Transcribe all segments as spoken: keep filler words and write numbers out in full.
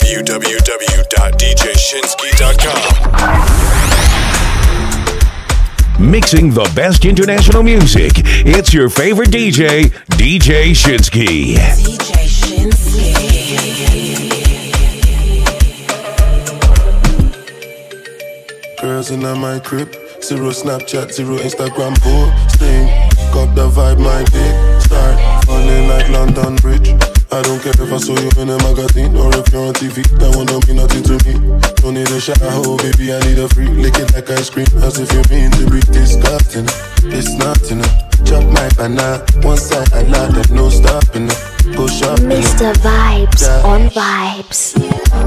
w w w dot d j shinsky dot com. Mixing the best international music. It's your favorite D J, D J Shinsky. D J Shinsky. Girls in my crib, zero Snapchat, zero Instagram posting. Got the vibe, my dick start falling like London Bridge. I don't care if I saw you in a magazine or if you're on T V. That one don't mean nothing to me. Don't need a shower, oh baby, I need a free. Lick it like ice cream, as if you mean to be disgusting. It's not enough. Chop my banana, one side I lie, there's no stopping it. Go shopping. Mister Vibes yeah. On Vibes.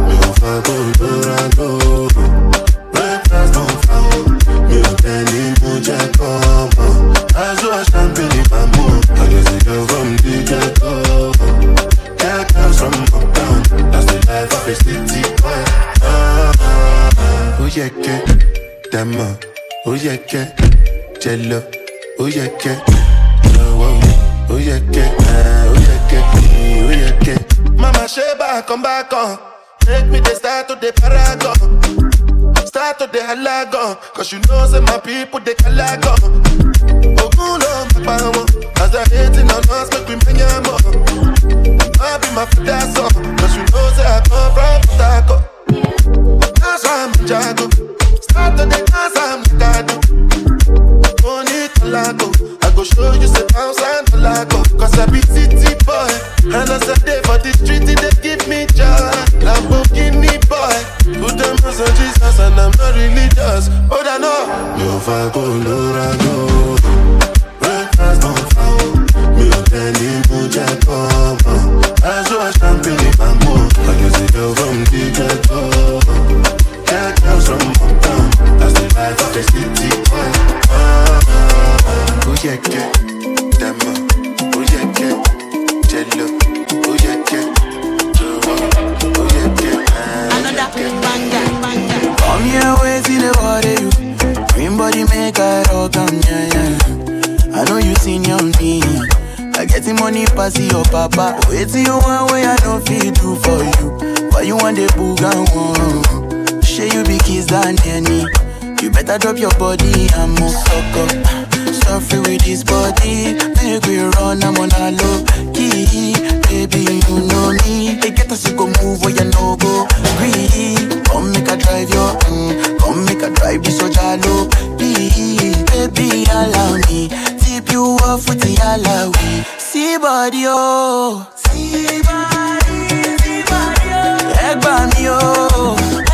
From the ghetto, yeah, girls from uptown. That's the life of a city boy. Oh yeah, yeah, Dama. Oh yeah, yeah, Jello. Oh yeah, yeah, oh yeah, yeah, oh yeah, yeah, oh yeah, yeah. Mama Sheba, come back on. Take me the start to the paragon. Start to the halagon. Cause you know say my people they calagon. Ogulo Mapamo. As they're hating on us, make we many more. I'll be my father son. Cause you know say I come from Potako. That's why I'm in Jago. Start to the dance, I'm the Gado. Money Talago. I go show you say pounds and Talago. Cause I be city boy. And as I day for the street, they give me joy. Lamborghini boy. Put them on Jesus and I'm not religious. But I know you go Lurago. Breakfast don't fall. Me telling you Jack come. I saw a champagne in my mood. I can see you from the ghetto. Yeah, girls from uptown. That's the life of the city boy. Oh yeah, yeah, Dama. Oh yeah, yeah, Jello. Oh yeah, yeah, oh yeah, yeah. Another banger, banger. Come here, wait till the water you. Green body make a rock, yeah, yeah. I know you seen your me. I get the money pass your papa. Wait till you want way I don't feel do for you. Why you want the booga one? Share you be kiss than any. You better drop your body and move suck up. Suffer with this body. Make we run, I'm on a low key. Baby, you know me. They get us to go move where you no go. Breathe. Come make a drive your mm. Come make a drive this so jalo. Please, baby, allow me. Tip you off with the alawi. See body, oh. See body, see body, oh. Egg by me, oh.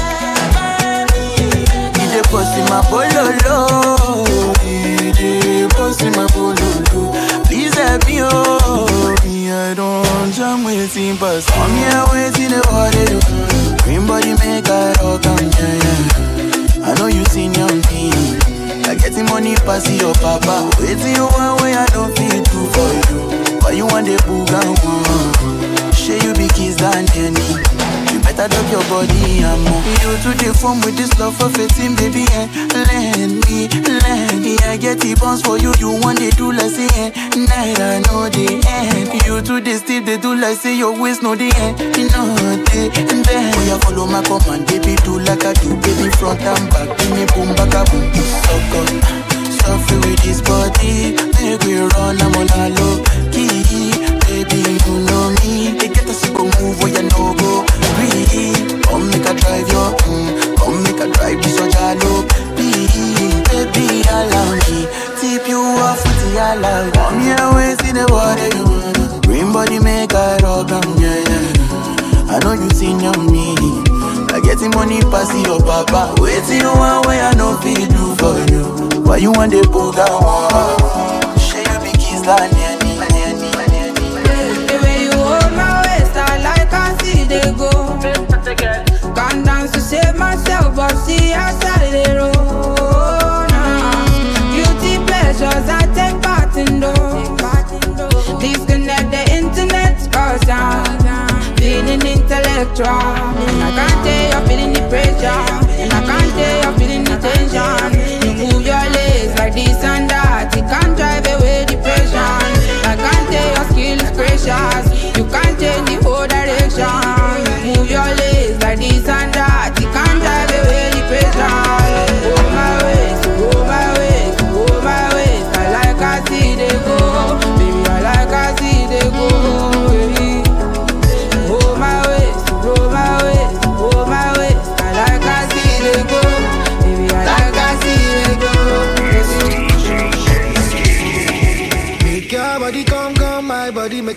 D J Pussy my bololo. D J Pussy my bololo. Please help me, oh. Me, I don't jam waiting, but come here waiting the water. Green body make a rock, yeah, yeah. I know you seen your me. I get the money pass your papa. Wait till you one way I don't feel too for you. Why you want the booga one? Share you be kiss than any. You better drop your body and move. You to the form with this love for fifteen, baby, and lend me, lend me. I get the bounce for you. You want they do like say eh. Night I know the end. You to the steep they do like say your waist know the end. You know the and then oh, you follow my command, baby, do like I do, baby, front and back, give me boom back a boom. So good, suffer with this body. Make we run, I'm on a low key. Baby, you know me. They get us to go move where you no go. Breathe. Come make a drive your mm. Come make a drive this so jalo. Please, baby, allow me. Tip you off with the allow. Come here, wait in the water. Green body make a rock, yeah, yeah. I know you seen your me. I get the money pass your papa. Wait till you one way I know feel do for you. Why you want the booga one? Share you be kiss than any. The way you hold my waist, I like I see they go. Can't dance to save myself, but see outside the road. Guilty pleasures, I take part in those. Disconnect the internet, cause I'm feeling intellectual. And I can't tell you're feeling the pressure. And I can't tell you're feeling the tension. You move your legs like this and that. You can't drive away depression. I can't tell your skill is precious. You can't change the whole direction. You move your legs like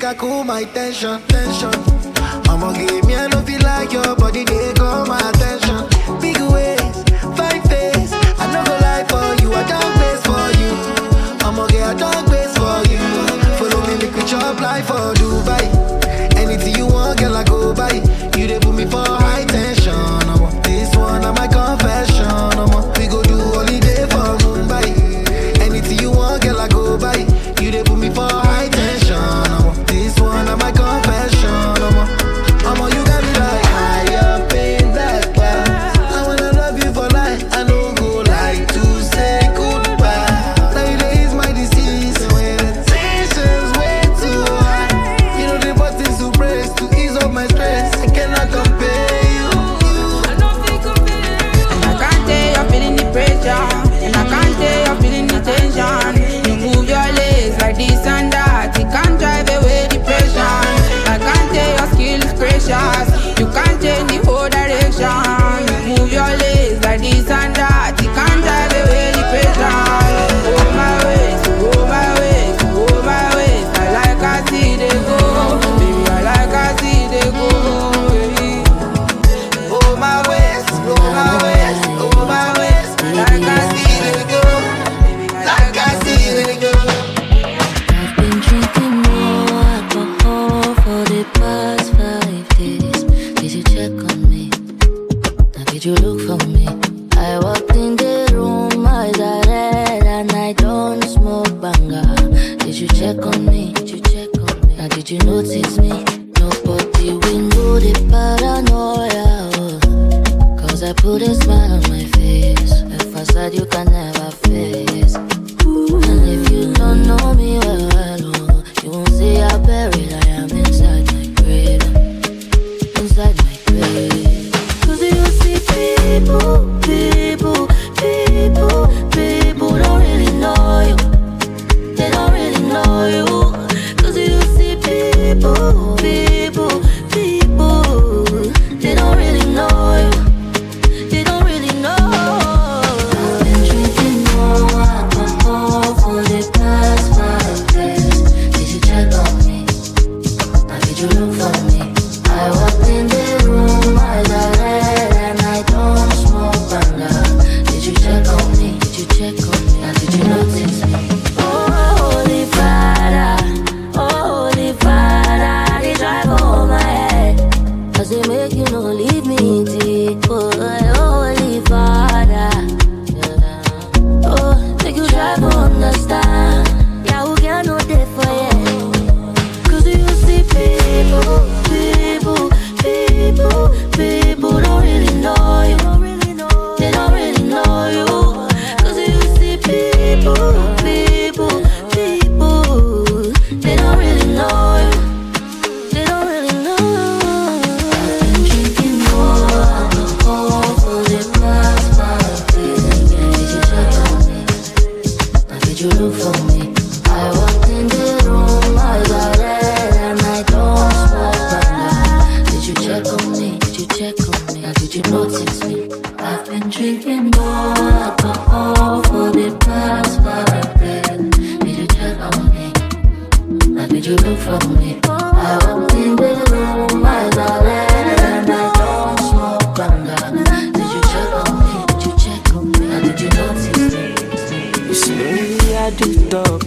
I cool my tension, tension. I'ma give me a love feel like your body, they call my attention. Big ways, fine face. I never lie for you, I don't base for you. I'ma get a dog base for you. Follow me, make we chop life for Dubai. Anything you want, girl, I go buy. You they put me for high tension. I'm on this one, I'm my confession. I'm on, we go do holiday for Mumbai. Anything you want, girl, I go buy. You they put me for high tension. I'm on this one, I'm my confession. I'm on, I'm on, you got me like high up in that class. I wanna love you for life. I don't go like to say goodbye. Lately is my disease. When the tension's way too high, you know the buttons to press to ease up my stress. I cannot compare you. I don't think compare you. And I can't tell you're feeling the pressure. And I can't tell you're feeling the tension. You move your legs like this and that. It can't drive away depression. I can't tell your skill is precious. You can't change the whole direction. You move your legs like this and that. It can't drive away depression. Oh my ways, oh my ways, oh my ways. I like I see they go. Baby, I like I see they go. Oh my ways, oh my ways, oh my ways. Like I see they go, like I see they go. I've been drinking more alcohol for the past five days. Did you check on me? Now did you look for me? I walked in the room, eyes are red, and I don't smoke banger. Did you check on me? Did you check on me? Now did you notice me? Nobody will know the paranoia. Oh. Cause I put a smile on my face, a facade you can never face. And if you don't know me well, well oh, you won't see how buried I am inside my grave. Inside my grave. Cause you see people, people, people, people don't really know you. They don't really know you. Cause you see people, people, people, they don't really know you. They don't really know. I've been drinking more alcohol for the past five days. Did you check on me? Now did you look for me? I walked in the room, eyes are red, and I don't smoke banger. Did you check on me? Did you check on me? Now did you notice me? Oh, holy Father, oh, holy Father, they drive over my head. Cause they make you no leave me deep. Oh, holy Father, oh, make you drive understand. Yeah, who can know that for you? Cause you see people, people, people, people don't really know you. They don't really know you. Cause you see people, people, people, they don't really know you. They don't really know. I've been drinking more alcohol for the past five days. Did you check on me? Now did you look for me? I walked in the room, eyes are red, and I don't smoke banger. Did you check on me? Did you check on me? Now did you notice me? I've been drinking more alcohol for the past five days. Did you check on me? Now did you look for me? I walked in the room, eyes are red, and I don't smoke banger. Did you check on me? Did you check on me? Now did you notice me? You see, lately I do stop.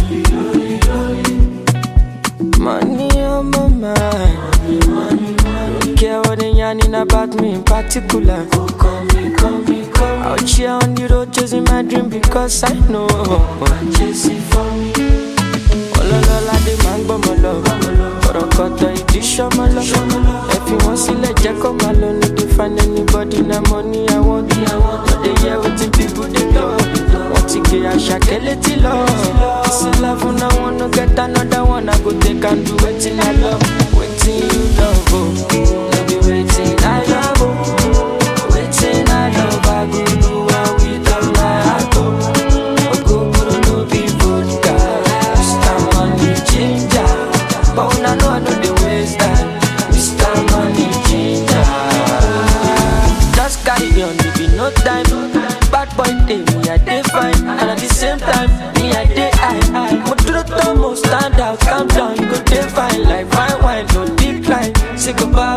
Money on my mind. Don't care what they yarning about me in particular. Call me, call me, call me. Out here on the road chasing my dream because I know I'm chasing for me. All along the man go my love. But I got the edition my love. If you want to let Jack come alone, need to find anybody na money I want. But they hear what the people they love. Want to get a shakeleti love. This is love and I wanna get another one. I go take and do waiting I love. Waiting you love, oh. No be waiting I love, oh. Waiting I love, I go do and with all my heart, oh. I go put no be vodka. Mister Money Ginger. But when I know I know the waste time. Mister Money Ginger. Just carry on, there be no time. Bad boy day, me I day fine. And at the same time, me I day high. But to the top, stand out, calm down, you go day fine.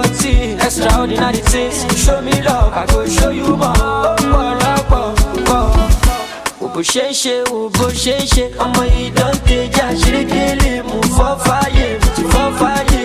something, extraordinary things. Show me love, I go show you more. Bó ṣe ń ṣe, wo bó ṣe ń ṣe. Ọmọ yìí dán tẹja, ṣerékélé. Mo fọ́ fáyé, mo ti fọ́ fáyé.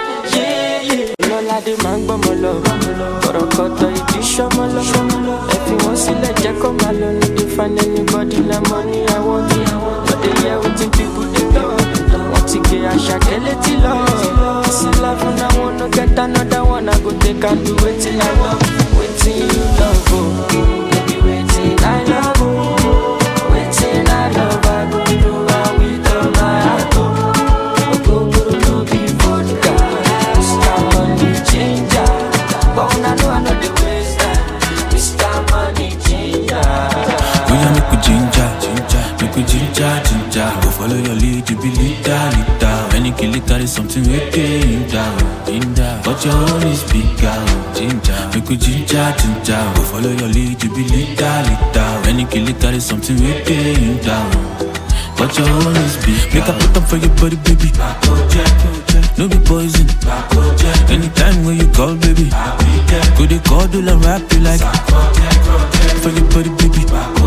Lọ́ládé máa ń gbọ́mọ lọ. Kọ̀rọ̀kọ̀tọ̀ ìdí ṣọ́mọ lọ. Ẹ fi wọ́n sílẹ̀ jẹ́ kó máa lọ. No dey find anybody na money I want. But they hear wetin people dey talk. Wọ́n ti gbé Àṣàkẹ́ létí lọ. Sí love na one no get another one. I go take and do wetin I love. Wetin you love o, baby wetin I love o. Wetin I love I go do am with all my heart o. Ogogoro no be vodka, Mister Money Changer. But una know I no dey waste time, Mister Money Changer. Oh yeah, make we ginger, ginger, make we ginger, ginger. Go follow your lead, you be leader, leader. Any kill it, carry something with ginger, ginger. But your own is bigger, ginger. Make we ginger, ginger. Go follow your lead, you be leader, leader. Any kill it, carry something with ginger. But your own is bigger. Make a put them for your body, baby. No be poison. Anytime when you call, baby. Go they call, do la rap you like. For your body, baby.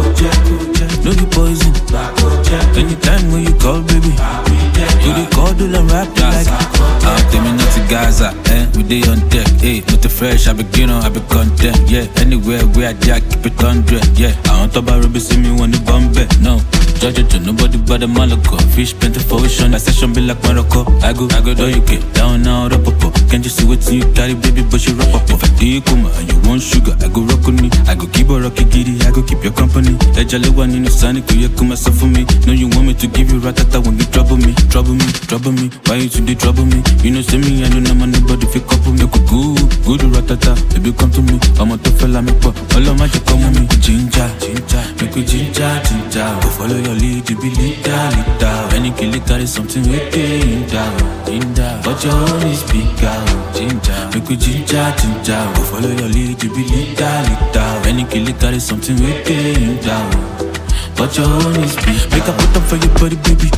No be poison. Anytime when you call, baby. Go they call, do la rap you like. Ah, tell me not to Gaza, eh? We day on deck, eh? Not the fresh, I be beginner, I be content, yeah. Anywhere where I jack, keep it hundred, yeah. I want to buy Ruby, see me when the bomb back, no. Judge it, nobody but the Malaco. Fish plenty for ocean, that session be like Morocco. I go, I go, do you get down now, up, up, up. Can't you see what you carry, baby, but you rock up, up. If I do you come and you want sugar, I go rock on me. I go keep a rocky giddy, I go keep your company. That jolly one in the sunny, could you come myself for me? No, you want me to give you ratata when you trouble me, trouble me, trouble me. Why you today trouble me? You know, see me, I don't know my nobody if you couple me. Go good, good ratata, baby, come to me. I'm a tough fella, make pop. All of my just come with me. Ginger, ginger, make we ginger, ginger. Go follow your lead, you be leader, leader. Any kill it, carry something with ginger, ginger. But your own is bigger, ginger. Make we ginger, ginger. Go follow your lead, you be leader, leader. Any kill it, carry something with ginger. But your own is big. Make a put up for your body, baby.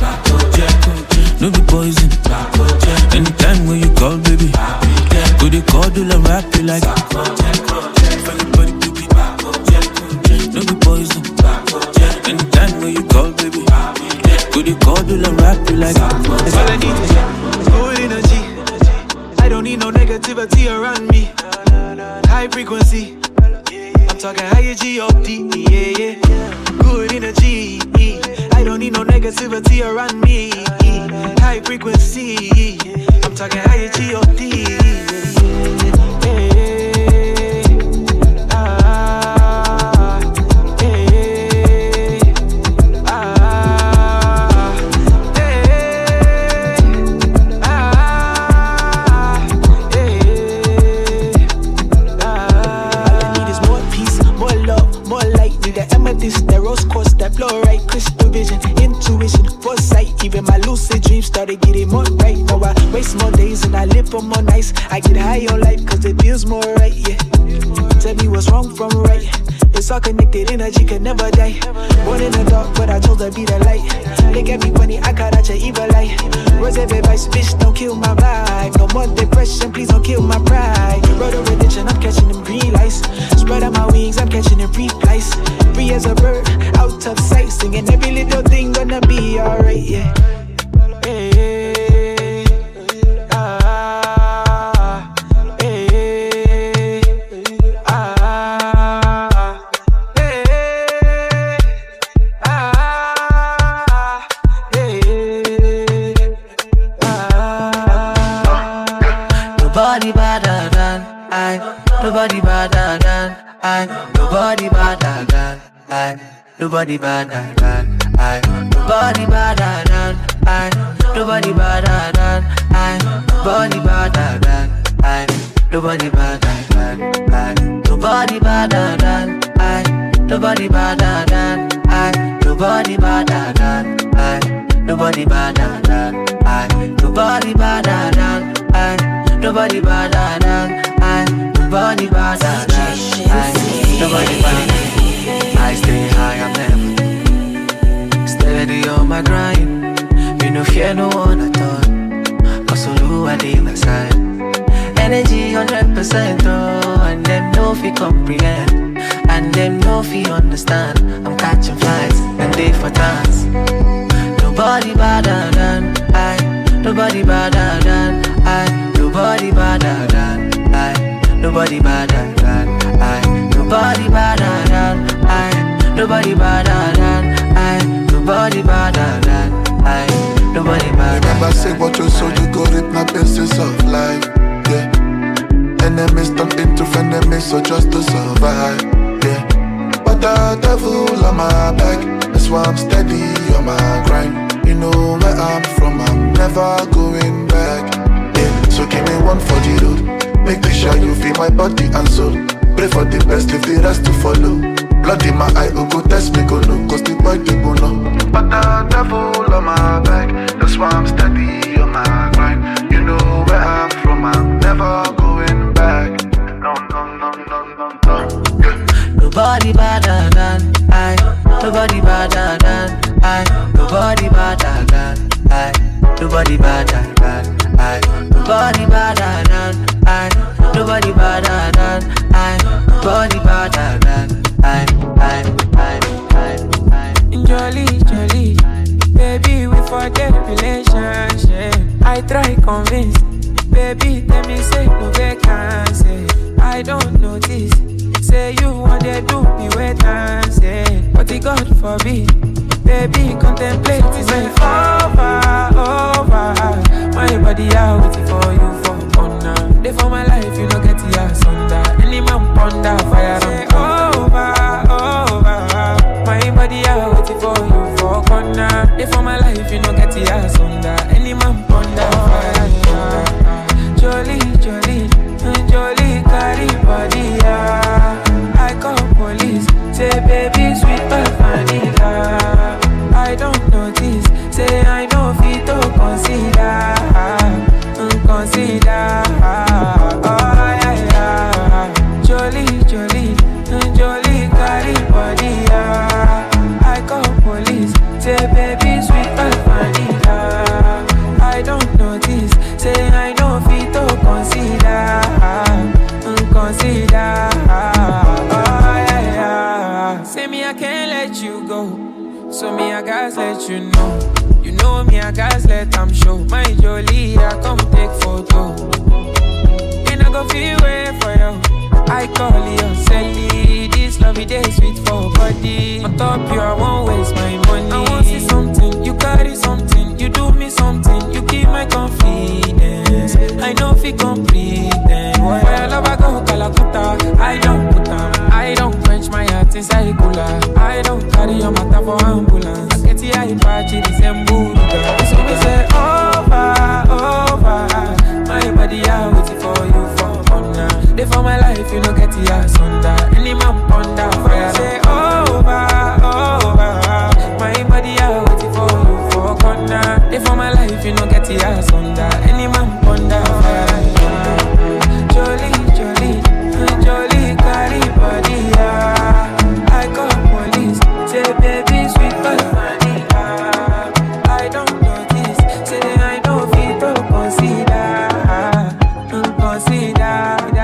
No be poison. Anytime when you call, baby. Go they call, do la rap you like. For your body, baby. No be poison. Anytime when you call, baby. Go they call, do la rap you like. That's all I need is good energy. I don't need no negativity around me. High frequency. I'm talking higher G O D, yeah, yeah. Good energy. I don't need no negativity around me. High frequency. I'm talking higher G O D. Started getting more right. Now I waste more days and I live for more nights. I get high on life cause it feels more right, yeah. Tell me what's wrong from right. It's all connected, energy can never die. Born in the dark, but I chose to be the light. Look at me funny, I got out your evil light. Words of advice, bitch, don't kill my vibe. No more depression, please don't kill my pride. Road of redemption, I'm catching them green lights. Spread out my wings, I'm catching them free flights. Free as a bird, out of sight. Singing every little thing gonna be alright, yeah. Hey, ah, hey, ah, hey, ah, hey, ah. Nobody better than I. Nobody better than I. Nobody better than I. Nobody better than I. Nobody better than I. Nobody better than I. Nobody better than I. Nobody better than I. Nobody better than I. Nobody better than I. Nobody better than I. Nobody better than I. Nobody better than I. Nobody better than I. Nobody better than I. Nobody better. I stay high, I'm never steady on my grind. Me no fear no one at all. Cause all who I leave my side. Energy on the hundred percent, oh, and them no fi comprehend, and them no fi understand. I'm catching flights and they for dance. Nobody better than I. Nobody better than I. Nobody better than I. Nobody better than I. Nobody better than I. Nobody better than I. Nobody better than I. Nobody better. Remember say what you sow, you go reap my pieces of life. Yeah. Enemies turn into frenemies, so just to survive. Yeah. But the devil on my back, that's why I'm steady on my grind. You know where I'm from, I'm never going back. Yeah. So give me one for the road. Make sure you feel my body and soul. Pray for the best, leave the rest to follow. Blood in my eye, oh go test me, go no, cause the boy they go no. But the devil on my back, that's why I'm steady on my grind. You know where I'm from, I'm never going back. No, no, no, no, no, no. Yeah. Nobody better than I. Nobody better than I. Nobody better than I. Nobody better than I. Nobody better than I. Nobody better than I. Nobody better than I. I, I, I, I. Jolly, jolly, baby, we forget relationship. I try convince, baby, tell me say no vacancy. I don't notice, say you want to do me wait and say, but the God forbid, baby, contemplate is over, over. My body out waiting for you for honor. They for my life, you don't get the ass under. Any man ponder fire say over, over. My body out waiting for you for corner. They for my life, you don't get the ass under. Any man ponder fire under. Jolly, jolly, jolly, carry body, yeah. I call police, say baby, sweet but vanilla. I don't notice, say I know fit to consider, consider. Oh yeah, yeah. Jolly, jolly, jolly, carry body, yeah. I call police, say baby, sweet but vanilla. I don't notice, say I know fit to consider, consider. Oh yeah, yeah. Say me I can't let you go, so me I guys let you know. You know me I guys let them show. My jolly I come take photo. And I go feel way for you. I call you Sally. This lovey day sweet for body. On top you I won't waste my money. I want see something, you carry something. You do me something, you keep my confidence. I know if you complete them. Where I love I go Calacuta. I don't put them, I don't quench my heart inside cooler. I don't carry your matter for ambulance. I get the eye patch, it is embuda. So we say over, over. My body out waiting for you for honor. They for my life, you don't get the ass under. Any man ponder fire. Say over, over. My body out waiting for you for corner. They for my life, you don't get the ass under. Any man ponder fire. Jolly, jolly, jolly, carry body, yeah. I call police, say baby, sweet but vanilla. I don't notice, say I know fit to consider, consider.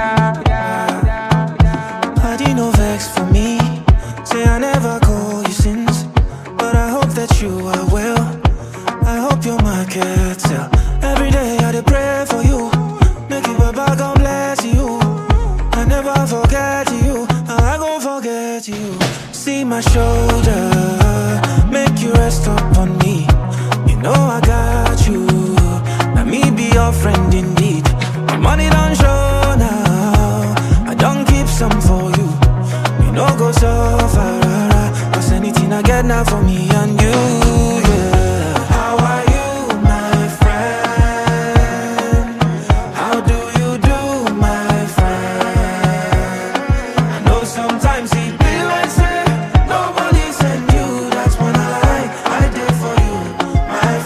Body no vex for me, say I never call you since, but I hope that you are well. I hope your market sell. Every day I dey pray for you, make you Baba God bless you. I never forget you, I gon' forget you. See my shoulder, make you rest upon me. You know I got you, now me be your friend indeed. My money don't show now, I don't keep some for you. You know go so far, cause anything I get now for me and you, yeah. How are you, my friend? How do you do, my friend? I know sometimes it be like say nobody send you. That's when I lie, I did for you, my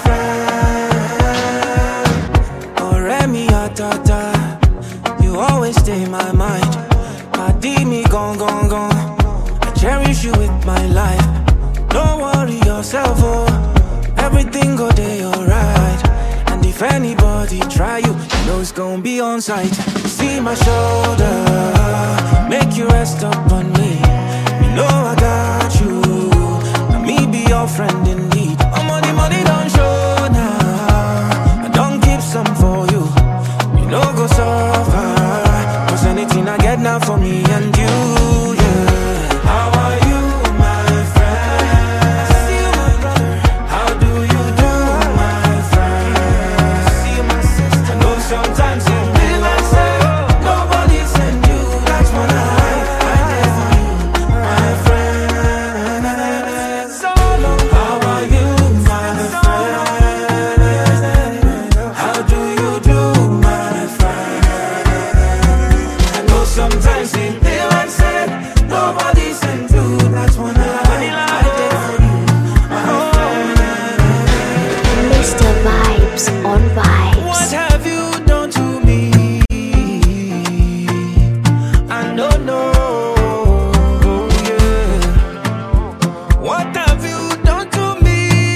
friend. Oh, Remy, Atata, you always stay in my mind. Padi me gone, gone, gone. I cherish you with my life. Don't worry yourself, oh. Everything go day alright. And if anybody try you, you know it's gonna be on sight. see my shoulder, make you rest up on me. You know I got you, let me be your friend indeed. I'm on the money, don't show now. I don't keep some for you. You know go suffer, cause anything I get now for me and you, yeah. How are you, my friend? I see you, my brother. How do you do, my friend? I see you, my sister. I know sometimes you feel like say nobody sent you. That's when I, I did for you, my friend. So long. How are you, my friend? How do you do, my friend? I know sometimes you feel like say nobody sent you. That's when I, I did for you, my friend. Mister Vibes on Vibes. What have you done to me? I don't know, yeah. What have you done to me?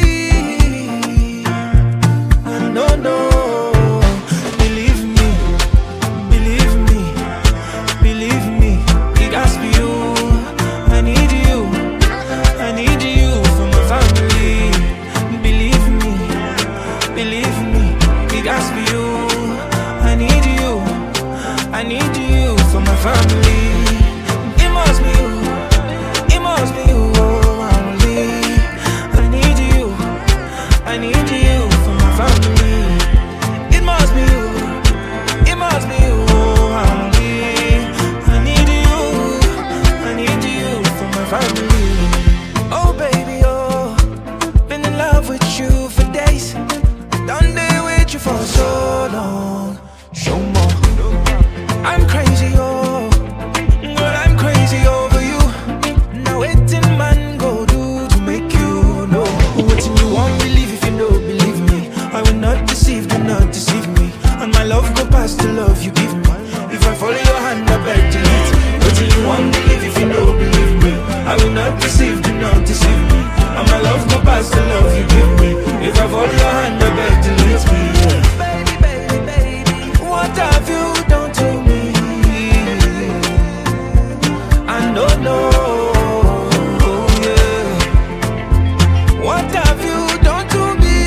I don't know. Believe me, believe me, believe me. It has to be you. I need you, I need you for my family. Believe me, believe me. It has to be you. I need you, I need you for my family. It must be you, it must be you, oh, only. I need you, I need you for my family. It must be you, it must be you, oh, only. I need you, I need you for my family. Oh baby, oh, been in love with you for days. Done day with you for so long. Show more. I'm crazy, oh, girl, I'm crazy over you. Now waiting man go do to make you know. Waiting you won't believe if you don't believe me. I will not deceive, do not deceive me. And my love go past the love you give me. If I follow your hand, I beg to lead. Waiting you won't believe if you don't believe me. I will not deceive, do not deceive me. And my love go past the love you give me. If I follow your hand, I beg to lead me, yeah. Baby, baby, baby, what have you done to me? I don't know, yeah. What have you done to me?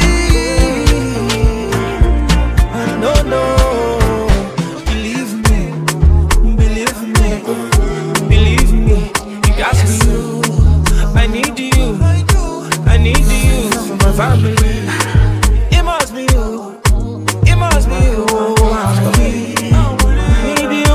I don't know. Believe me, believe me, believe me. It has to be you. I need you, I need you for my family. It must be you, it must be you, oh, I need you.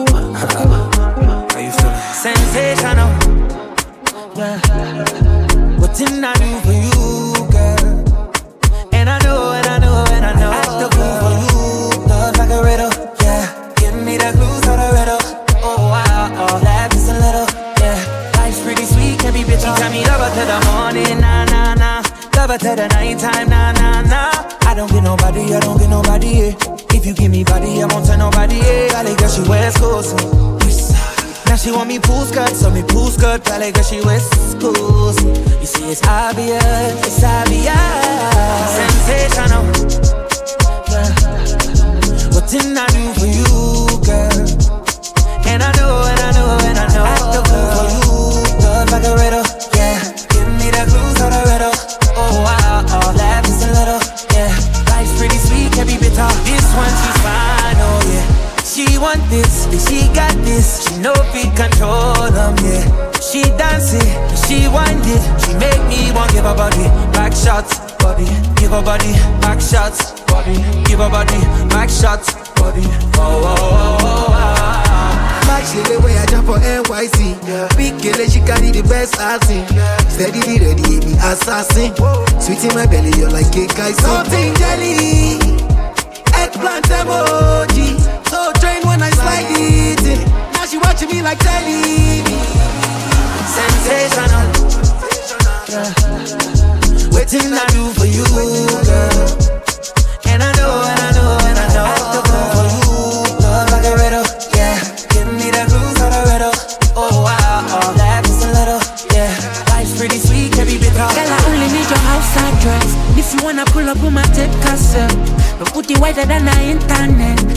How you feeling? Sensational, yeah. What did I do for you, girl? And I know, and I know, and I know. Act the fool for you, love like a riddle, yeah. Give me the clues to the riddle. Oh wow, oh, laugh just a little, yeah. Life's pretty sweet, can be bitchy. Tell me love her to the morning, nah, nah, nah. Love her to the nighttime, nah, nah, nah. I don't get nobody, I don't get nobody, yeah. If you give me body, I won't tell nobody, yeah. Valley girl, she West Coast, now she want me pool skirt, so me pool skirt. Valley girl, she West Coast. You see, it's obvious, it's obvious. Sensational, yeah. What did I do for you, girl? And I know, and I know, and I know. Act the fool for you, love like a riddle, yeah. Give me the clues to the riddle. Oh wow, oh, laugh just a little, yeah. Life's pretty sweet, can be bitter. This one she's fine, oh yeah. She want this, she got this. She know we control them, yeah. She dance it, she wind it. She make me want give her body back shots, body. Give her body back shots, body. Give her body back shots, body. Oh, oh, oh, oh, oh. Back she the way I jump for N Y C, yeah. Big girl, she carry the best acting, yeah. Steady, ready, the assassin. Whoa. Sweet in my belly, you're like cake, I see. Something jelly, eggplant emoji. So trained when I slide it in. Now she watching me like telly. Sensational, yeah. Waiting I do for you, girl. And I know, and I know, and I know. Act the fool for you, love like a riddle, yeah. Give me the clues to the riddle. Oh wow, oh, laugh just a little, yeah. Life's pretty sweet, can be bitter. Girl, I only need your outside dress. If you wanna pull up, on my take cassette. But put it wider than the internet. I'm a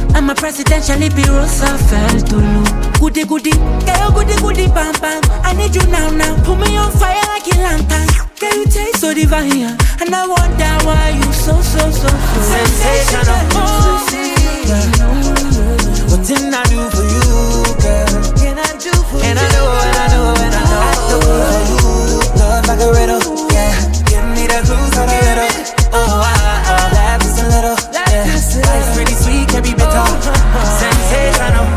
presidentially be Roosevelt to look. Goody goody, girl, goody goody, bam bam. I need you now now. Put me on fire like a lantern. Girl, you taste so divine, and I wonder why you so so so so sensational. Oh, yeah. What didn't I do for you, girl? Can I do for and you? And I know, and I know, and I know. I do for you. Love like a riddle, yeah. Give me the clues on the riddle. Oh, I, I, laugh just a little, yeah. Life's pretty sweet, can be bitter. Sensational,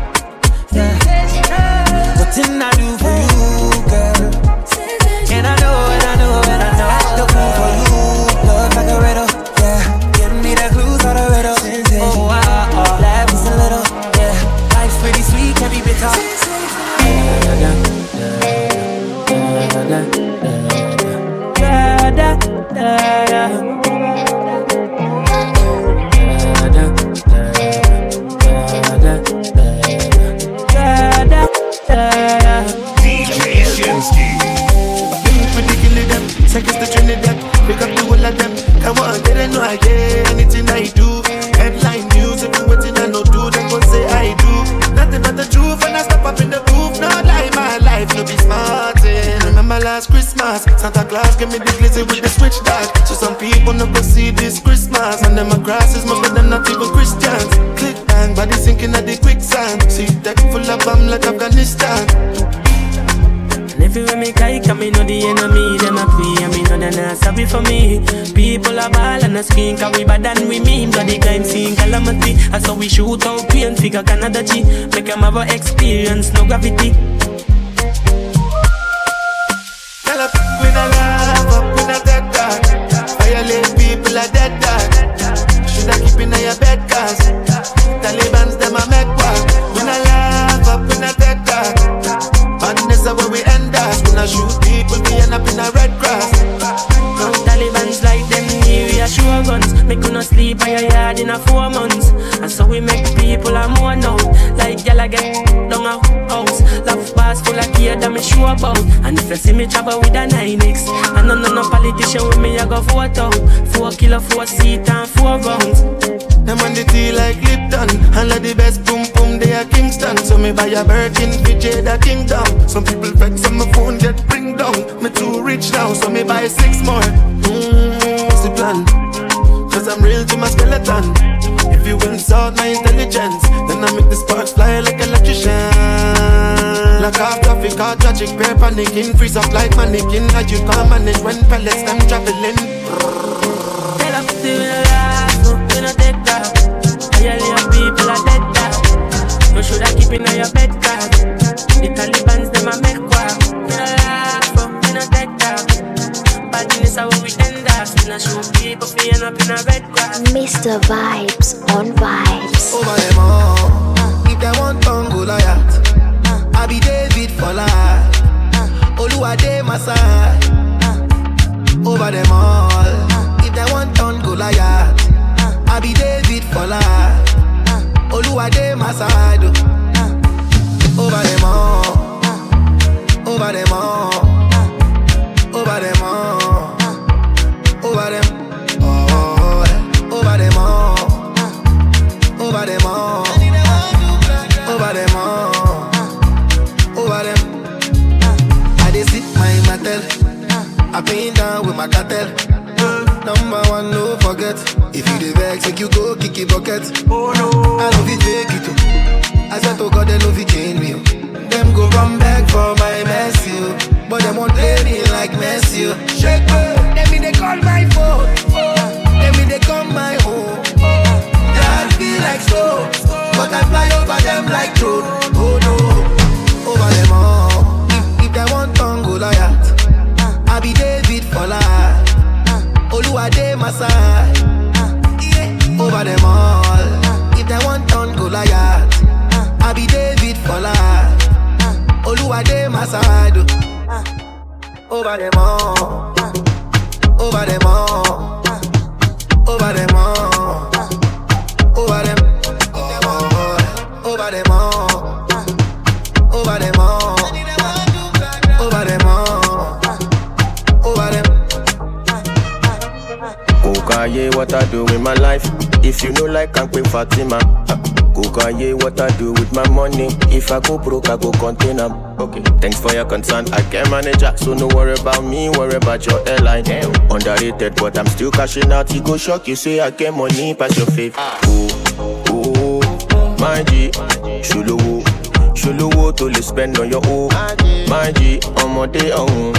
yeah. What didn't I do for you, girl? And I know, and I know, and I know. I do for you. Love like a riddle, yeah. Give me the clues on the riddle. Oh, I, I, laugh just a little, yeah. Life's pretty sweet, can be bitter. Da da da da da. D J Shinsky. Seconds to Trinidad, pick up the whole of them. Come on, they don't know I get anything I do. Headline news, if you waiting I no do, then go say I do. Nothing but the truth, and I step up in the booth. No lie, my life, no be smartin'. Remember last Christmas, Santa Claus gave me the glizzy with the switch dog. So some people no go see this Christmas, and them my grasses, most of them not even Christians. Click bang, body sinking at the quicksand. See deck full of bomb like Afghanistan. And everywhere me kite, come me know the enemy, them a pray, and me know they not sorry for me. People are ball and a screen, cause we bad than we mean. Got the crime scene calamity, and so we shoot out pain, figure Canada G. Make them have a experience, no gravity. Tell up, we not laugh up, we not dead dog. Violate people are dead dog. Should I keep in your bed, cause Taliban's them a make walk. We not laugh up, we not dead dog. Madness is where we end up. We not shoot people, we end up in a red grass. No Taliban's like them area sure guns. Make you no sleep by your yard in a four months. And so we make people a more now. Like y'all get down a house. Love bars full of care that me sure about. And if you see me travel with a nine X, and none of no politician with me I go four town. Four kilo, four seat and four rounds. Them on the tea like Lipton, and like the best boom boom they are Kingston. So me buy a Birkin for Jada Kingdom. Some people vex on my phone get bring down. Me too rich now, so me buy six more. Mmm, what's the plan? Cause I'm real to my skeleton. If you insult my intelligence, then I make the sparks fly like electrician. Like off traffic, or tragic, pair panicking. Freeze up like mannequin. How you can't manage when pellets them traveling. Tell up to the last, no, we no take that. All your people are dead that. You should have keep in your bed, cause the Taliban's them a make quack. We no laugh, we no take that. Badness is how we end up. We no shoot people, we end up in a red grass. Mister Vibes on Vibes. Over them all. If they want Tongo Goliath, I be David for life. Oluwade my side. Over them all. If they want Tongo Goliath, I be David for life. Oluwade my side. Over them all. Over them all. Over them all. Over them. Oh, over them all. Over them all. Over them all. Over them. I dey sit my matel. I been down with my cartel. Number one, no forget. If you dey vex, make you go kick your bucket. Oh no, I love it, take it too. I swear to God, they love it, change me. Them go come back for my mess, you. But them won't play me like Messi. Shake me, let me they call my phone. Let me they come my home. That feel like slow, but I fly over them like drone. Oh no, over them all. If, if they want Tongo Goliath, I be David for life. Oluwade my side. Over them all. If they want Tongo Goliath, I be David for life. Oluwade my side. Over them all. Over them all. Over them all. Over them. Over them all. Over them all. Over them all. Over them. Okaye, what I do with my life. If you know like I'm quick Fatima. Kokaye, what I do with my money? If I go broke, I go contain them. Okay, thanks for your concern. I can manage it, so no worry about me, worry about your airline. Damn. Underrated, but I'm still cashing out. You go shock, you say I get money past your faith. Oh, oh, my G, Shuluwo, Shuluwo to le spend on your own. My G, on my day on.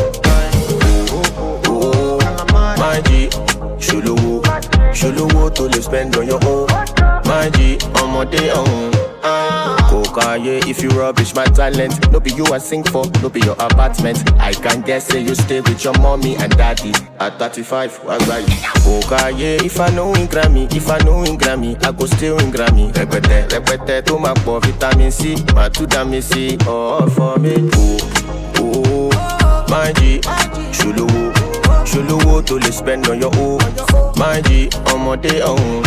Oh, my G, Shuluwo, Shuluwo to le spend on your own. My G, on my day on. Kokaye, if you rubbish my talent, no be you I sing for, no be your apartment. I can guess say you stay with your mommy and daddy at thirty-five. What's that? Kokaye, if I know in Grammy, if I know in Grammy, I go still in Grammy. Repete, repete, to my poor vitamin C, my two vitamin C, all for me. Oh, oh, my G, Shuluwo, Shuluwo to le spend on your own. My G, on my day on.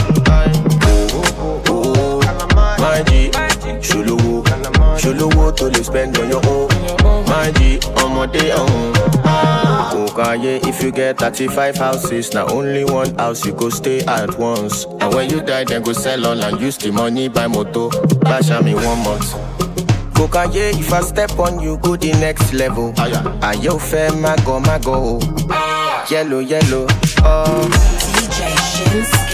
My G, Shuluwo, Shuluwo to le spend on your own. My G, on my day on. Kokaye, if you get thirty-five houses, now only one house you go stay at once. And when you die, then go sell all and use the money buy moto. Bash me one month. Kokaye, if I step on you, go the next level. Ayo fair, mago, mago. Yellow, yellow, oh. D J Shinsky.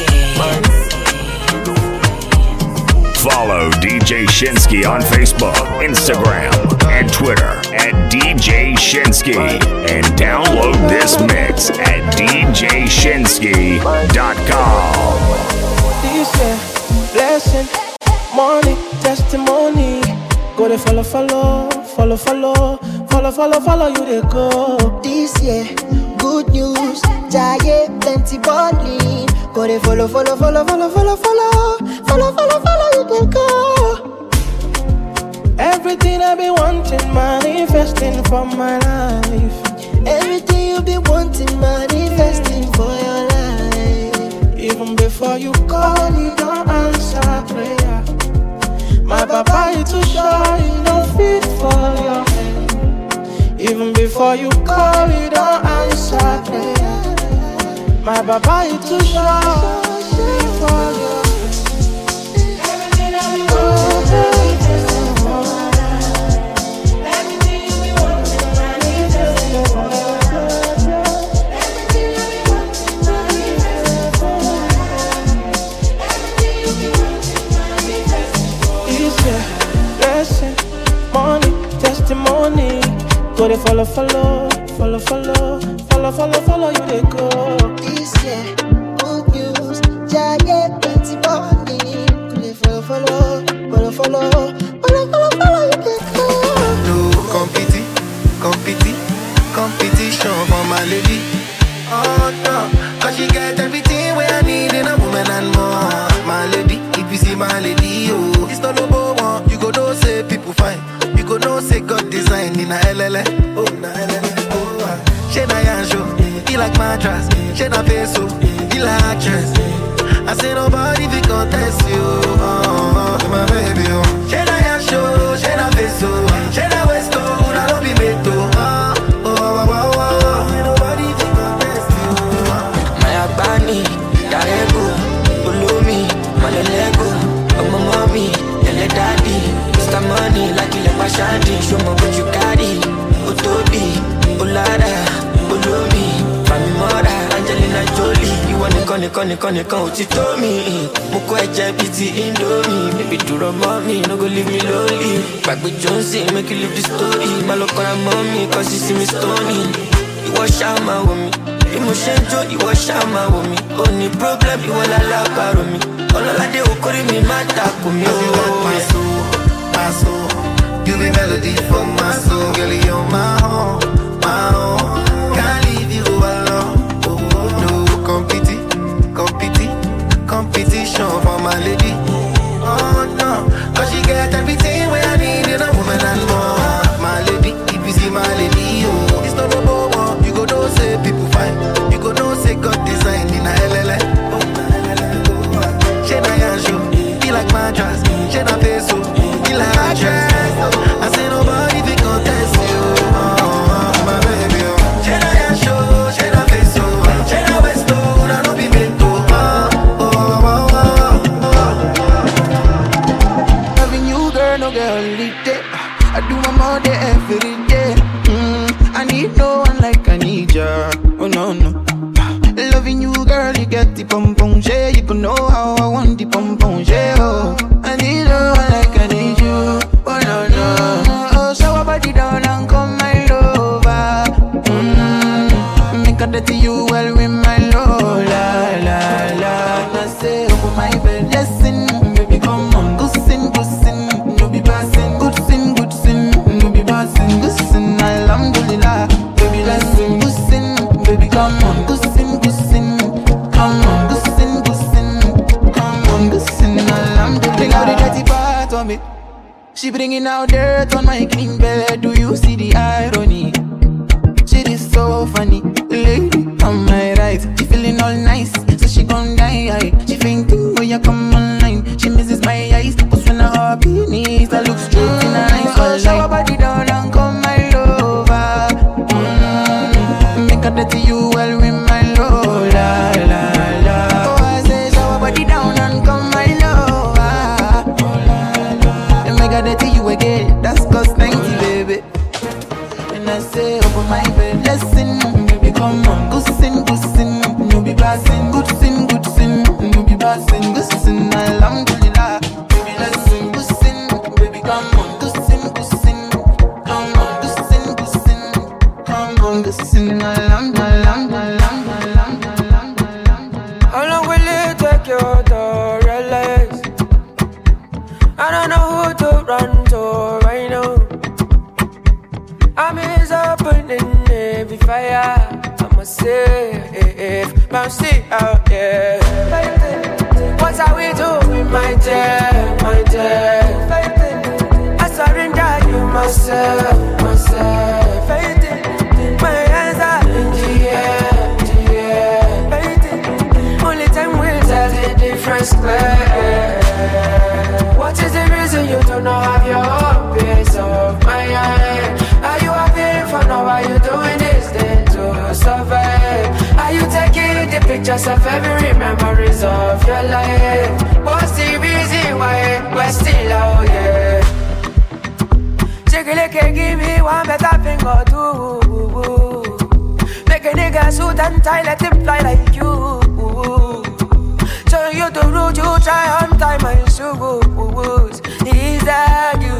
Follow D J Shinsky on Facebook, Instagram, and Twitter at D J Shinsky. And download this mix at D J Shinsky dot com. This year, blessing, money, testimony. Go to follow, follow, follow, follow, follow, follow, follow you they go. This year, good news, giant plenty bonding. Go to follow, follow, follow, follow, follow, follow, follow, follow, follow you they go. Everything I've been wanting, manifesting for my life. Everything you've been wanting, manifesting for your life. Even before you call, you don't answer prayer. My papa is too shy, you don't fit for your head. Even before you call, you don't answer prayer. My papa is too shy for your head. Everything I've been wanting, manifesting for my life. Everything you've been wanting, manifesting for your life. Everything I've been wanting, manifesting for my life. Everything you've been wanting, manifesting for my life. This year, blessing, money, testimony. Go they follow, follow, follow, follow, follow, follow, follow you they go. This year, good news, giant plenty bonding. Go they follow, follow, follow, follow, follow, follow, follow you they go. No competi, competi, competition for my lady. Oh no, cause she get everything where I need in a woman and more. My lady, if you see my lady, oh, it's not no one. You go know say people fine. You go know say God design in a L L A. Oh, na L L A. Oh, ah. She na yanjo, he like mattress. She na peso, he like actress. I say nobody fi contest you. Oh, oh, my baby, oh. She na yanjo, she na peso, she na westo, una no be meto. Oh, oh, oh, oh, oh. Nobody fi contest you. My abani, darego, ulumi, malelego, my mommy, yele daddy. Mister Money, like you like my shanty. Show me what you carry. Otobi, Olada, Olumi, Mami Mora, Angelina Jolie. You want to call it, call it, call it, call it, call me. Moko eje biti Indomie. Baby, do the mommy, no go leave me lonely. Back with Jonesy, make you live the story. Malokora mommy, cause you see me stony. You wash out my woman. Emotion joy, you wash out my woman. Only problem, you want to love about me. All of that, they will call me mata kumi. You want my soul, my soul. You be melody for my soul. Girl, you're my home, my home. Can't leave you alone. Oh, oh. No competi, competi, competition for my lady. Oh no, cause she get everything where I need in a woman and more. My lady, if you see my lady, oh, it's not no one. You go know say people fine. You go know say God design in a L L A. Oh, she na yanjo, he like mattress. She na peso, he like actress. I say nobody fi day. I do my more day every day. Mm, I need no one like I need ya. Oh no no. Loving you, girl, you get the pom pom yeah. You can know how I want the pom pom yeah. Oh, I need no one like I need you. Oh no no. Oh, shower body down and come my lover. Mm, make a dirty you well with my love. La la la. I say over my bed, listen, baby, come on, go sin, go sin, no be passing, good sin, good sin, no be passing, good sin, alhamdulillah, baby, listen, good sin, baby, come on, good sin, good sin, come on, good sin, good sin, come on, good sin, alhamdulillah. Bring out the dirty part of me, she bringing out dirt on my clean bed. Do you see the irony? She is so funny, lady on my right, she feeling all nice, so she gon' die. She fainting when you come online. She misses my eyes, cause when I hop in knees, I look straight in her eyes. Oh, shower body down and come my lover. Mm, make a dirty you well with my love. La la la. Oh, I say shower body down and come my lover. And make a dirty you again, that's cause ninety, baby. And I say open my bed, listen, baby, come on, go sin, go sin, no be passing, good sin, good sin, no be passing, good sin, alhamdulillah, baby, listen, good sin, baby, come on, go sin, go sin, come on, go sin, go sin, come on, go sin, alhamdulillah, alhamdulillah. How long will it take you to realize I don't know who to run to right now? I'm is opening every fire. I'ma safe, bouncy out, yeah. What are we doing, my dear, my dear? I surrender you myself, myself. My hands are in the air, the air. Only time will tell the difference clear. What is the reason you do not have your own piece of my mind? Are you having fun or are you doing this thing to survive? Are you taking the pictures of every memories of your life? What's the reason why we're still out here? Chicken can give me one better thing or two. Make a nigga suit and tie, let him fly like you. Turn you to road, you try on time my shoes. Is that you?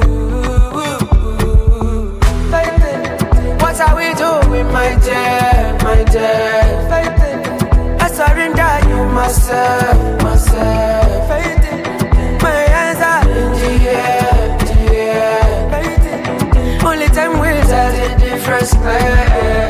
What are we doing, my dear, my dear? I surrender you myself, myself. My hands are in the air, the air. Only time will tell the difference clear.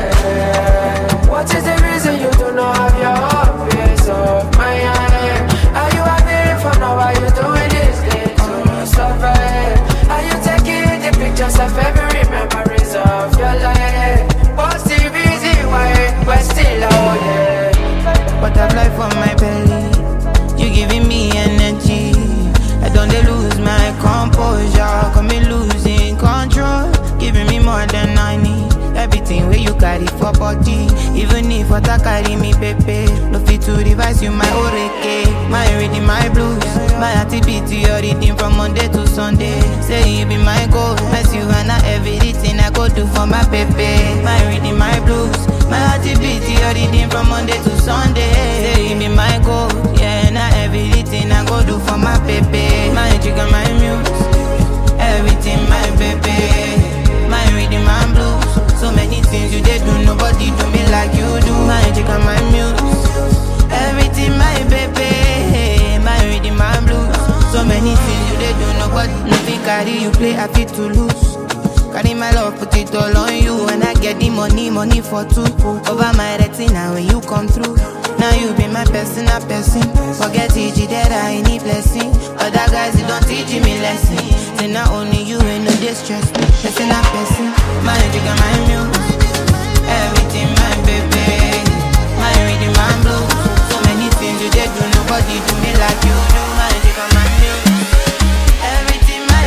What is the reason you do not have your own piece of my hand? Are you having fun or are you doing this thing to survive? Are you taking the pictures of every memories of your life? What's the reason why we're still out here? Butterfly for my belly, you giving me energy. I don't dey lose my composure, come me losing control, giving me more than I need. Everything where you carry for body, even if what I carry me, baby. No fit to revise you, my oreke, my reading, my blues, my activity, your reading from Monday to Sunday. Say you be my goal, mess you and I everything I go do for my baby. My reading, my blues, my activity, your reading from Monday to Sunday. Say you be my goal, yeah, and I everything I go do for my baby. My chicken, my muse, everything, my baby. My reading, my blues. So many things you did do, nobody do me like you do. My chicken, my muse, everything, my baby. My reading, my blues. So many things you did do, nobody. Nothing carry you play, I fit to lose. Carry my love, put it all on you. And I get the money, money for two. Over my retina when you come through. Now you be my personal person. Forget T G that I need blessing. Other guys, you don't teach me lesson. Say not only you ain't no distress. Person a person. My jigga, my muse. Everything, my baby. My reading, my blues. So many things you did do, nobody do me like you do. My jigga, my muse. Everything, my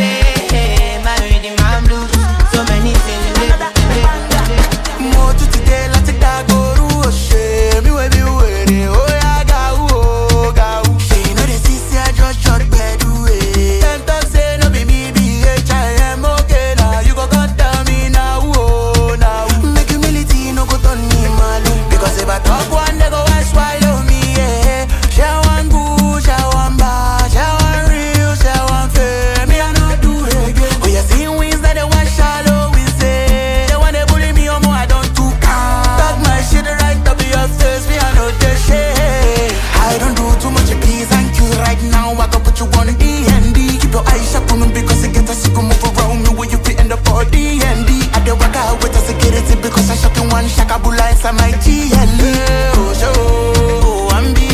baby. My reading, my blues. So many things you did do, you did do. More to today, let's take that go to a shame. You will be waiting. Oh, yeah, go, oh, go. You know, the C C I just shot bed away. Ten talk say, no, be me, be a child. answer my G L E. Oh, show, I'm be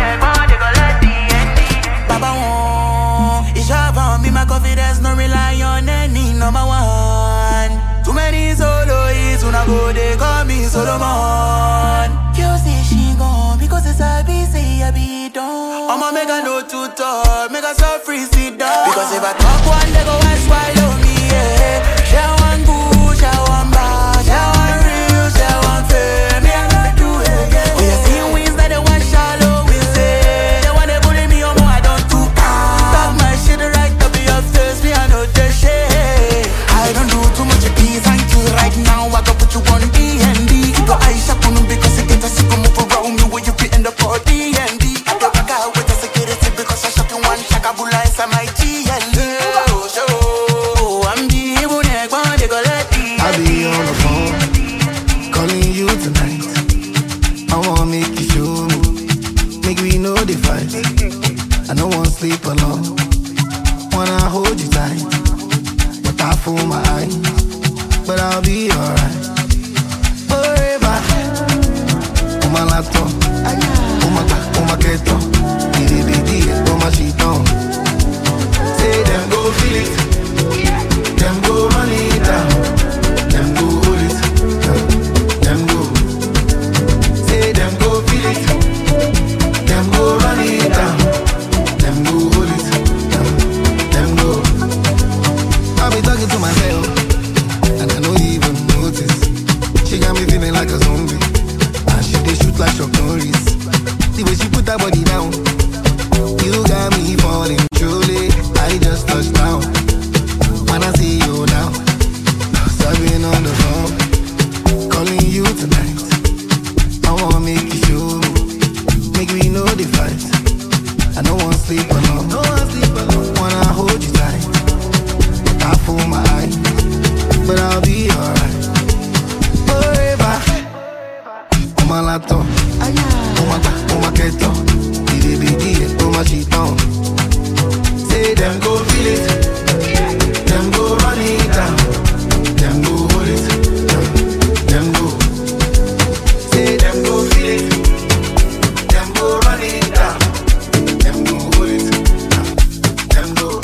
Baba won. It's sharp on me, my confidence, no rely on any number one. Too many soloists, when I go, they call me Solomon. You say she gone, because it's a busy, I be done. I'ma make a no too talk, make a so free sit down. Because if I talk one, they go and swallow me, yeah. Share one good, share one bad, share one real, share one fair. Me, I gotta do it again. When you see wins that they want shallow, we say they wanna bully me, oh, I don't do. Talk my shit right up your face, me, I know the shit. I don't do too much peace, and you right now, I gotta put you on D and D. Go eyes up on them because it gets a sick move around me when you fit in the party and D. I don't rock out with the security because I shot you one shakabula inside my G L E. Oh, show, I'm the evil neck, but they go let me. I'll be on the phone, calling you tonight. I wanna make you show me, make we know the fight. I don't wanna sleep alone, wanna hold you tight. But I fool my eyes, but I'll be alright. Forever, on my laptop, on my back, on my keto, D D D D, on my sheet on. Say them go feel it, them go run it down, them go hold it, them go. Say them go feel it, them go run it down, them go hold it, them go. I be talking to myself, and I don't even notice. She got me feeling like a zombie, and she dey shoot like Chuck Norris. The way she put her body down, you got me falling truly. I just touched down, when I see you now. So I've been on the phone, calling you tonight. I wanna make you show me, make we know the fight. I don't wanna sleep alone, wanna hold you tight. I fool my eyes, but I'll be alright. Forever, on my laptop, on my back, on my keto, D D B D, on my sheet on. Say them go feel it, them go run it down, them go hold it, them go. Say them go feel it, them go run it down, them go hold it, them go.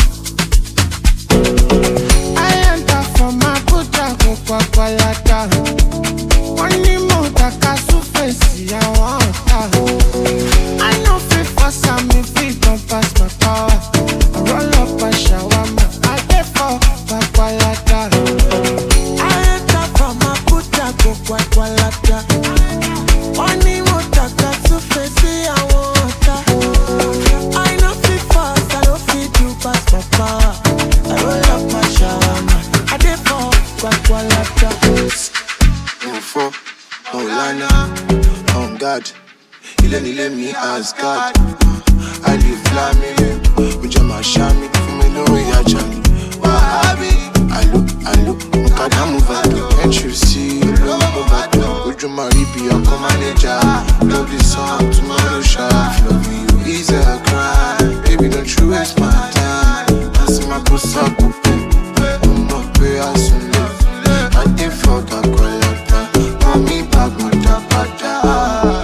I enter from my puta go papalata. Money mota kasu face I want. I know fit for some me fit don't pass my power. I roll up a shawarma, I get for papalata. I enter from my puta go papalata. Money mota kasu face I want. I know fit fast, I don't fit you pass my power. I roll up my shawarma, I get for papalata. No for, no lana, on God. Il est il est mi Asgard. I live flaming, with my shami, for me no reaction. Wahabi, I look, I look, Mukada Muvado. Can't you see, you look Muvado. Would you marry be your co-manager? Love this song, tomorrow shot. Love you, easy a cry. Baby, don't you waste my time. I see my puss up, I'm not pay as soon as I did for that quality. Call me back, my tapata.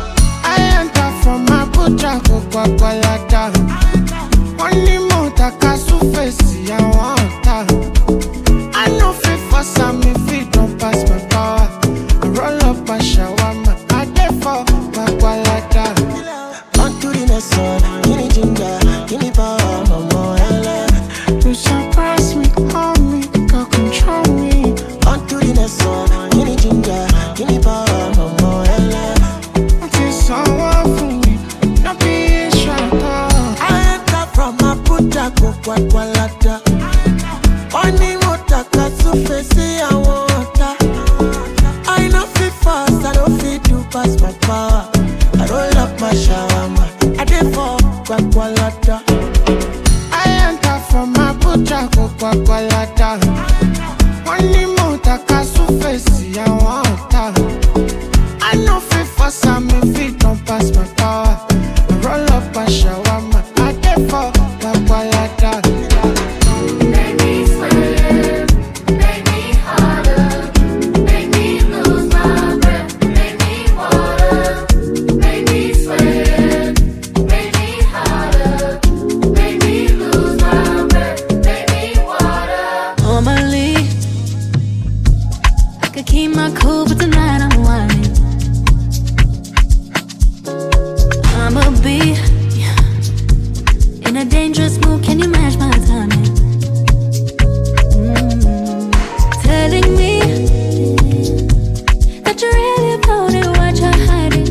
Go papalata. Money mota kasu face I want. I know fit for some me fit don't pass my power. I roll up a shawarma, I get for papalata. On to the next one, give me ginger, give me power, mama, Ella. You surprise me, call me, girl control me. On to the next one, give me ginger, give me power, mama, Ella. Until someone for me. I enter from my puta go papalata. Money mota kasu face I want. I know fit fast, I don't fit to pass my power. I roll up my shawarma, I dey for papalata. I enter from my puta go papalata. Money mota kasu face I want. I know fit fast, I me fit don't pass my power. Roll up a shawarma, I get for papalata. Make me sweat, make me harder, make me lose my breath, make me keep my cool, but tonight I'm whining. I'ma be in a dangerous mood. Can you match my timing? Mm. Telling me that you really about it, what you're hiding.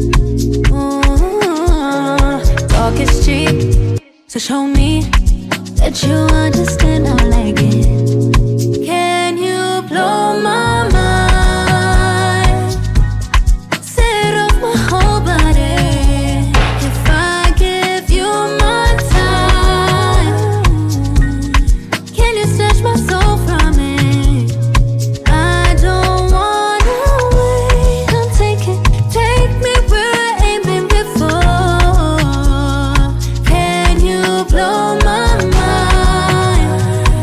Mm. Talk is cheap, so show me that you understand I like it. Can you blow my mind? Set off my whole body. If I give you my time, can you snatch my soul from it? I don't wanna wait. Come take it, take me where I ain't been before. Can you blow my mind?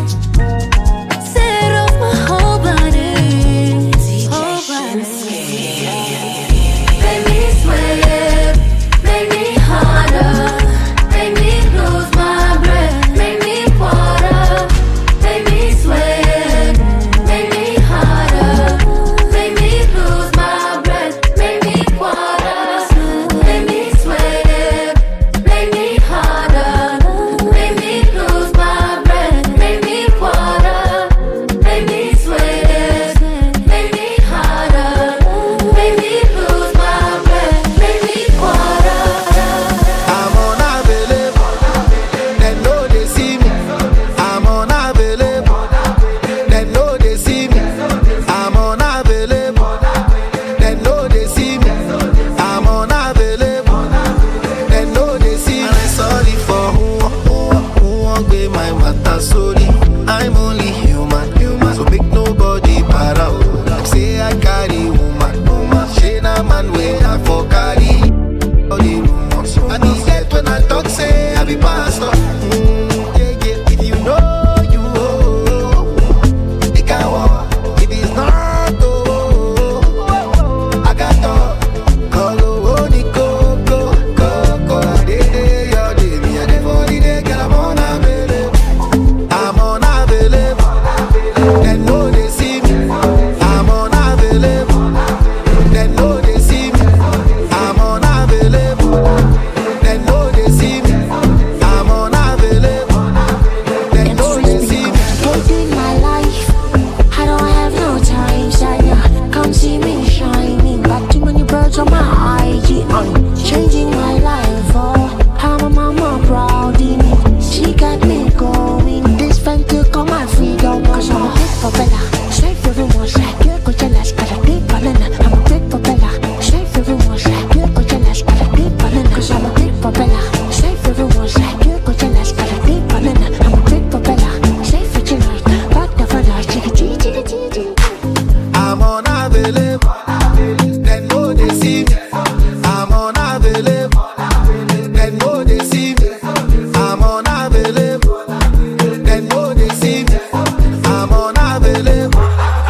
Set off my whole body, whole body. Make me sweat, make me harder, make me lose my breath, make me water, make me sweat, make me harder, make me lose my breath, make me water, make me sweat, make me harder, make me lose my breath, make me water, make me sweat, make me harder, make me lose my breath, make me water. I'm unavailable, they know they see me. I'm unavailable, they know they see me. I'm unavailable, they know they see me. I'm unavailable, they know they see me. I'm sorry for who, who, who won't be my matter. Sorry, I'm only human, human. So make nobody para. oh. Say I carry woman, woman. She na man way I for carry. All the rumors. I need that when I talk, say I be pastor. Mm, yeah, yeah. If you know you owe, it can walk. If it's not, oh, I got talk. Call oh, the go, go, go, go. Day, day, your day, me and the body, they get I'm unavailable. I'm unavailable. They know they see me. I'm unavailable. They know they see me. I'm unavailable. They know they see me. I'm unavailable. They know they see me. Living my life, I don't have no time, Shania. Come see me shining. Got too many birds on my I G. I'm changing my life, oh. I'm a mama proud in it. She got me going. This fan took all my freedom. Cause I'm a big for Bella. Straight for everyone, like you're good jealous. Got a big banana. I'm a big for Bella. Straight for everyone, like you're good jealous. Got a big banana. Cause I'm a big for Bella. Straight for everyone, like you're good jealous. Got a big banana. I'm a big for Bella. Straight for tonight. Back the fella. Chicka chicka chicka chicka. I'm unavailable. They know they see me. I'm unavailable. They know they see me. I'm unavailable. They know they see me. I'm unavailable.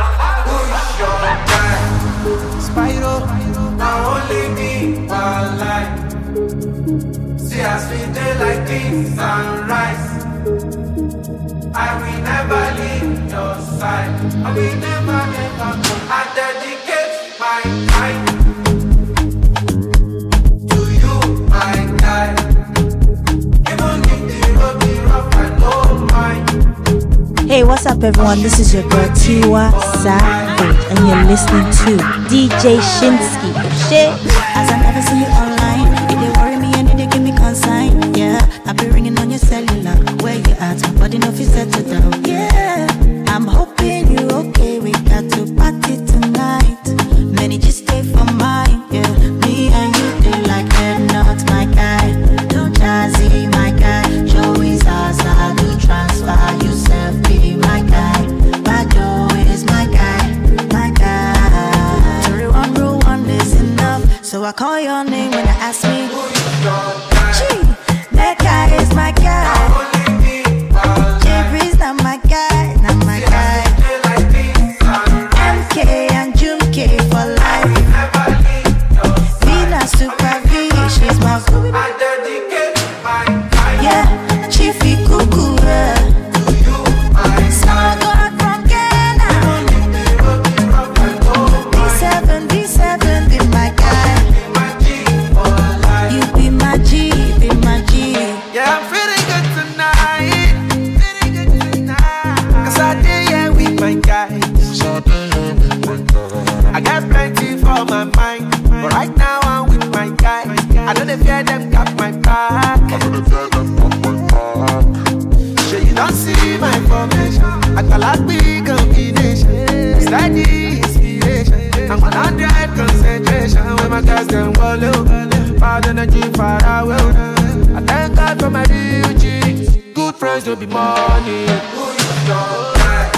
Spyro, now only me one life. See us we day like this sunrise. I will never leave your side. I will never, never. I dedicate my time to you, my guy. Even if the road be rough, I don't mind. Hey, what's up, everyone? This is your girl Tiwa Savage, and you're listening to D J Shinsky. Shit. As I never see you online, if they worry me and if they give me consign, yeah, I be ringing on your cellular. Where you at? My body no fit settle down. Yeah, I'm hoping you okay. We got to party tonight. Many just stay for mine. Yeah, me and you do like they're not my guy. No Jazzy, my guy. Joey's ours. I do transfer. You self be my guy. Bado is my guy, my guy. Rule one, rule one is enough. So I call your name when I ask me who is your guy. Gee, that guy is my guy. J-Breeze not my guy, not my guy. M K and June K for life. Vina Super V, she's my boo. Yeah, Chiefy Cuckoo. Someone go out from Ghana. steady inspiration. I'm one hundred concentration when my guys them wallow. Bad energy far away. I thank God for my real G's. Good friends don't be money. Who is your guy?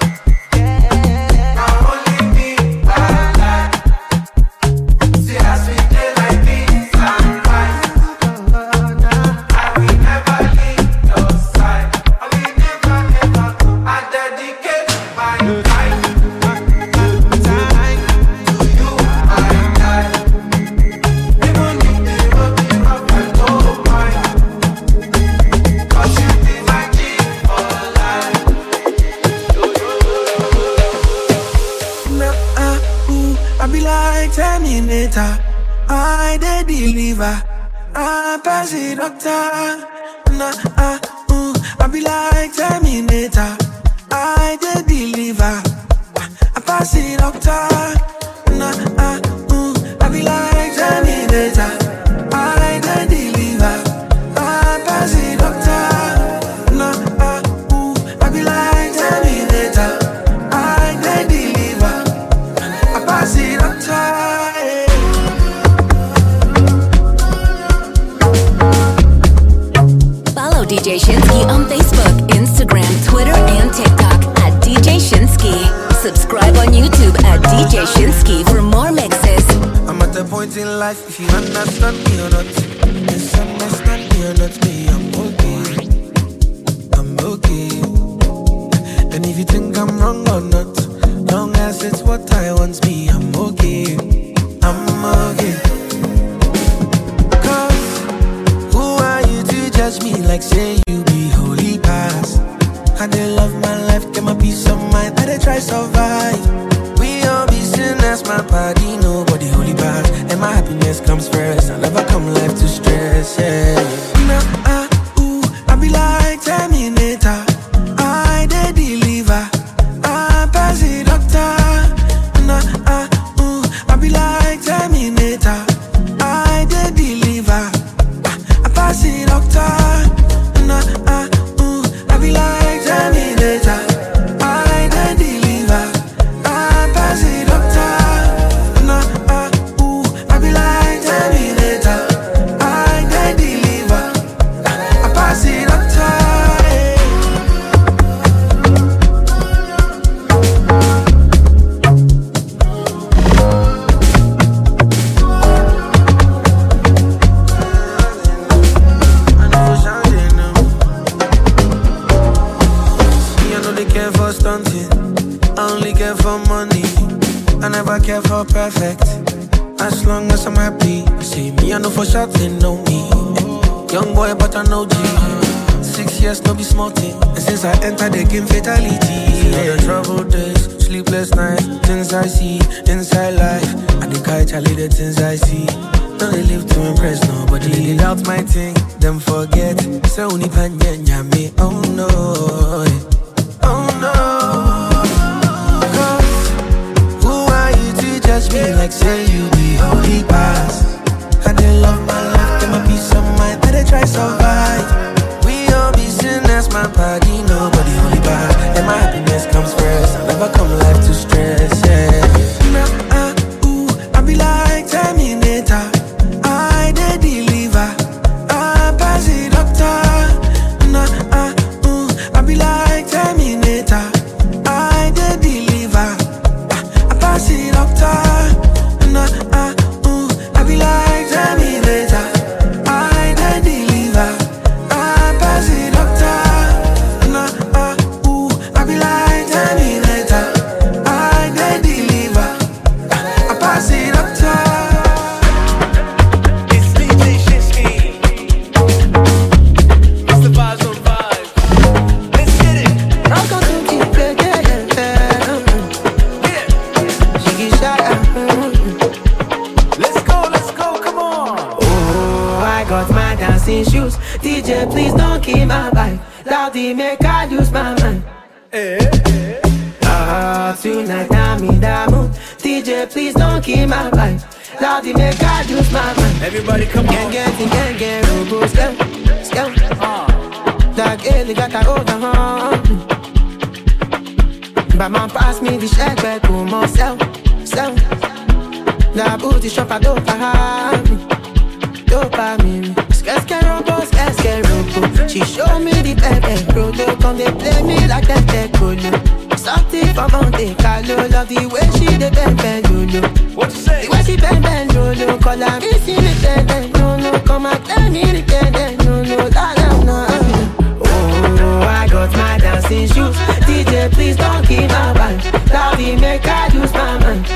I the deliver, I pass it doctor. Nah, ah, ooh, I be like Terminator. I the deliver, I pass it doctor. Nah, ah, ooh, I be like Terminator. I the deliver, I pass it doctor. Nah, ah, ooh, I be like Terminator. I the deliver, I pass it doctor. D J Shinsky on Facebook, Instagram, Twitter, and TikTok at D J Shinsky. Subscribe on YouTube at D J Shinsky for more mixes. I'm at the point in life, if you understand me or not, misunderstand me or not, me, I'm okay. I'm okay. And if you think I'm wrong or not, long as it's what I want, me, I'm okay. I'm okay. Judge me like say you be holy past. I dey love my life, get my peace of mind. I dey try survive. We all be sinners, my body, nobody holy past. And my happiness comes first. I never come life to stress, yeah. Nah, ah, ooh, I be like Terminator. I dey deliver. I pass it doctor. Nah, ah, ooh, I be like Terminator. I dey deliver. I pass it doctor. Nah, ah, ooh, I be like Terminator. I can deliver. I pass it doctor. Nah, ah, ooh, I be like Terminator. I can deliver. I pass it doctor. I only care for money. I never care for perfect. As long as I'm happy. See me, I know for sure they know me. Young boy, but I know G. Six years, no be small thing. And since I entered the game, fatality. Yeah, the troubled days, sleepless nights, things I see inside life. I think I Charlie the things I see. No, they live to impress nobody. They doubt my thing, them forget. So only pan me. Oh no, oh no. Judge me like say you be holy past. I dey love my life, get my peace of mind. I dey try survive. We all be sinners, my body, nobody holy bad. And my happiness comes first. I never come life to stress, yeah. Nah, ah, ooh, I be like Terminator. I dey deliver. I pass it doctor. Nah, ah, ooh, I be like Terminator. I dey deliver. I pass it doctor. Nah, ah, ooh, I be like Terminator. I can deliver. I pass it doctor. Nah, ah, ooh, I be like Terminator. I can deliver. I pass it doctor. It's D J Shinsky. It's the vibes on vibes. Let's get it. I'm gonna keep it, yeah, yeah, yeah. She get shot at. Got my dancing shoes. D J, please don't keep my vibe. Loudy, make I lose my mind. Eh, eh. Ah, tonight I'm in the mood. D J, please don't keep my vibe. Loudy, make I lose my mind. Everybody come on. Gang, gang, gang, gang, robo, scam, scam. That girl got a hold on. But man pass me the check back to myself, self. La booty shop a dopamine, dopamine. Skeske robo, skeske robo. She show me the pepe rodo. Come they play me like that techolo. Something for Monte Carlo. Love the way she dey bend bend lolo. What you say? The way she bend bend lolo. Call her missing the bend no no. Come and tell me the bend no no. La la la. Oh, I got my dancing shoes. D J, please don't keep my vibe. Lovey make I lose my mind.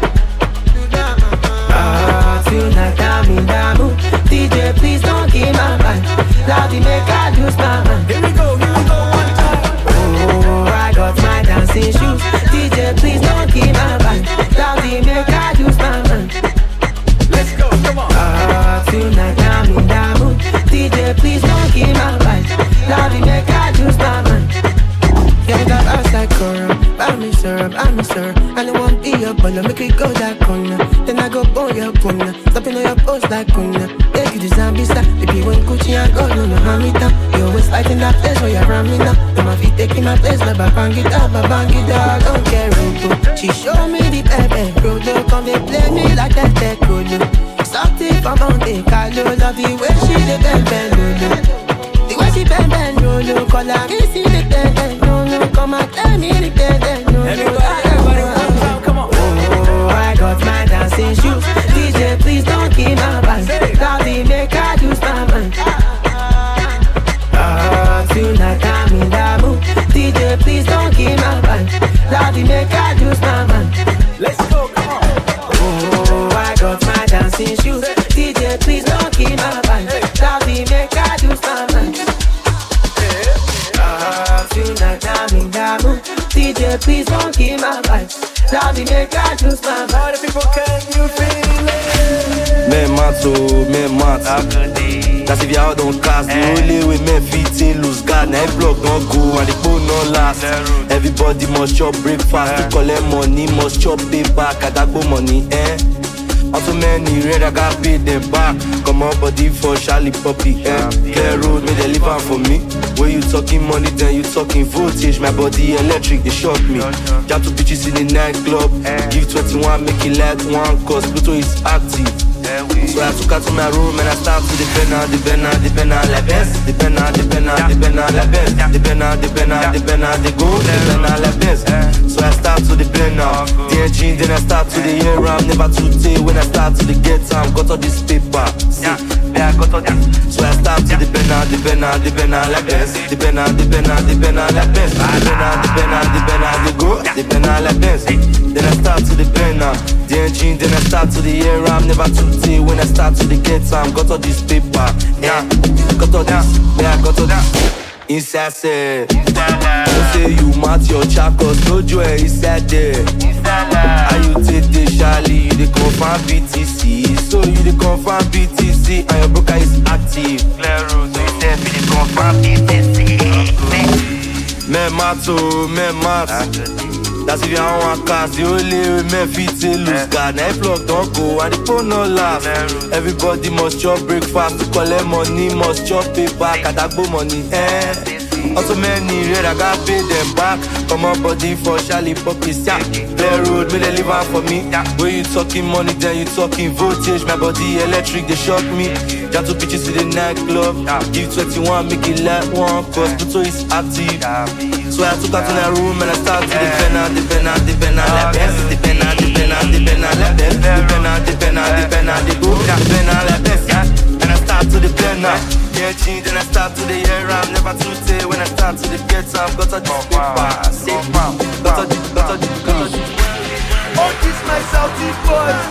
Ah, tonight I'm in the mood. D J, please don't keep my vibe. Lovey make I lose my mind. Here we go, here we go, one time. Oh, I got my dancing shoes. D J, please don't keep my vibe. Lovey make I lose my mind. Let's go, come on. Ah, tonight I'm in the mood. D J, please don't keep my vibe. Lovey make I lose my mind. Get that ass like Cora, buy me syrup, buy me syrup. I don't want be your baller, make it go that corner. Then I go on your corner, stopping on your post like corner. Take you to zombie style, baby when Gucci and gold, no no hand me down. You always fighting that place where you're around me now. Then my feet taking my place, like bang it up, bang it up, I don't care rodo. She show me the pepe rodo, come they play me like that tech rodo. Something from Monte Carlo, love the way she dey bend bend lolo. The way she bend bend lolo, call her missy the bend bend no no. Come and tell me the bend bend no no. Everybody, everybody, one time, come on. Oh, I got my dancing shoes. D J, please don't keep my vibe. Lovey make I lose my mind. Ah, tonight I'm in the mood. D J, please don't keep my vibe. Lovey make I lose my mind. Let's go, come on. Oh, I got my dancing shoes. D J, please don't keep my vibe. Lovey make I lose my mind. Ah, tonight I'm in the mood. D J, please don't keep my vibe. Lovey make I lose my mind. All the people, can you feel it? Me mato, me mat. That's if y'all don't cast. The only way me fit in lose God. Now block don't go and the phone no last. Everybody must chop breakfast. To collect money, must chop paper. Kadagbo money, eh? Also many red, I got paid them back. Come on body for Charlie Poppy, eh? Clear road, may they live on for me. When you talking money, then you talking voltage. My body electric, they shock me. Jump to bitches in the nightclub. Give twenty-one, make it like one. Cause Pluto is active. So I took her to my room and I started to depend on, depend on, depend on la best. Depend on, depend on, depend on la best. Depend on, depend on, depend on the go. Depend on la best. So I start to depend on the engine, then I start to the year round. Never too day when I start to the get time. Got all this paper. See, yeah, I got all this. So I start to depend on, depend on, depend on la best. Depend on, depend on, depend on la best. Depend on, depend on, depend on the go. Depend on la best. Then I start to depend on the engine, then I start to the year round. Never too day when I start to the get time. Got all this paper, yeah. Got all this, yeah, got all this. Inside say, don't say you mat your chakos, no joy inside there. How you take the Charlie, you the confirm B T C. So you the confirm B T C and your broker is active. Clear road, so you say you the confirm B T C. Me mato, me mat. That's if you don't want cast, the only way me fit to lose God. Now plug don't go and the phone no laugh. Everybody must chop breakfast. To collect money, must chop paper. Kadagbo money, eh? Also many red, I got paid them back. Come on body for Charlie Poppy, yeah. Play road, may they live out for me. When you talking money, then you talking voltage. My body electric, they shock me. Jump to bitches to the nightclub. Give twenty-one, make it like one. Cause Pluto is active. So I took her to the room and I started to depend on, depend on, depend on la best. Depend on, depend on, depend on la best. Depend on, depend on, depend on the go. Depend on la best, yeah. And I start to depend on. Yeah, change, then I start to the year round. Never too say when I start to the get time. Got all this paper, say, got all this, got all this, got all this. Oh, this my Saudi boys.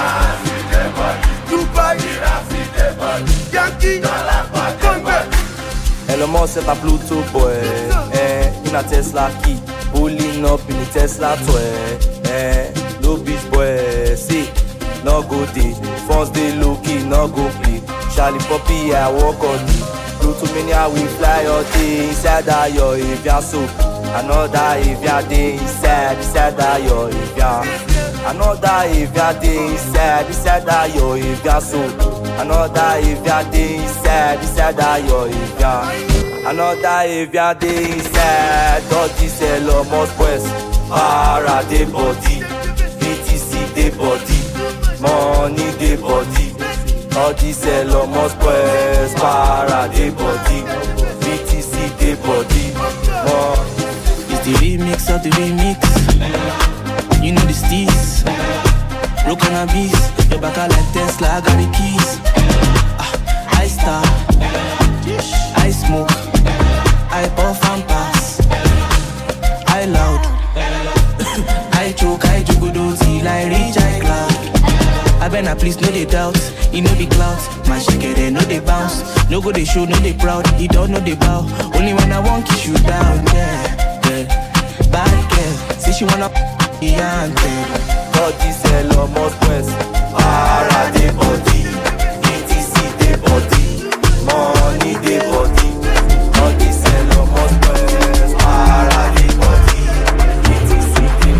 Dubai, Yankee, Congress. Elon Musk set a Pluto boy, eh, in a Tesla key, pulling up in the Tesla toy, eh, no beach boy, see, no go day, first day low key, no go play, Charlie Poppy, I walk on the, Pluto mania we fly all day, inside that yo, if ya so, another if ya day, inside, inside that yo, if ya, another if ya day, inside, inside that yo, if ya so, another if ya day, inside, inside that yo, if ya. Another if ya dey inside, all this Elon Musk boys. Para the body, B T C the body, money the body. All this Elon Musk boys, para the body, B T C the body. Oh. It's the remix of the remix. You know the steez. Look on a beast. Your back are like Tesla, I got the keys. uh, I star, I smoke, I puff and pass, I loud, I choke, I jugudo till I reach I cloud. I better please no they doubt. He know the clouds, my shake they know they bounce. No go they show, no they proud. He don't know they bow. Only when I want kiss you down, yeah, yeah. Bad girl, say she wanna be anthem. All this Elon Musk boys, para the body, B T C the body, money the body. All this Elon Musk boys, para the body, B T C the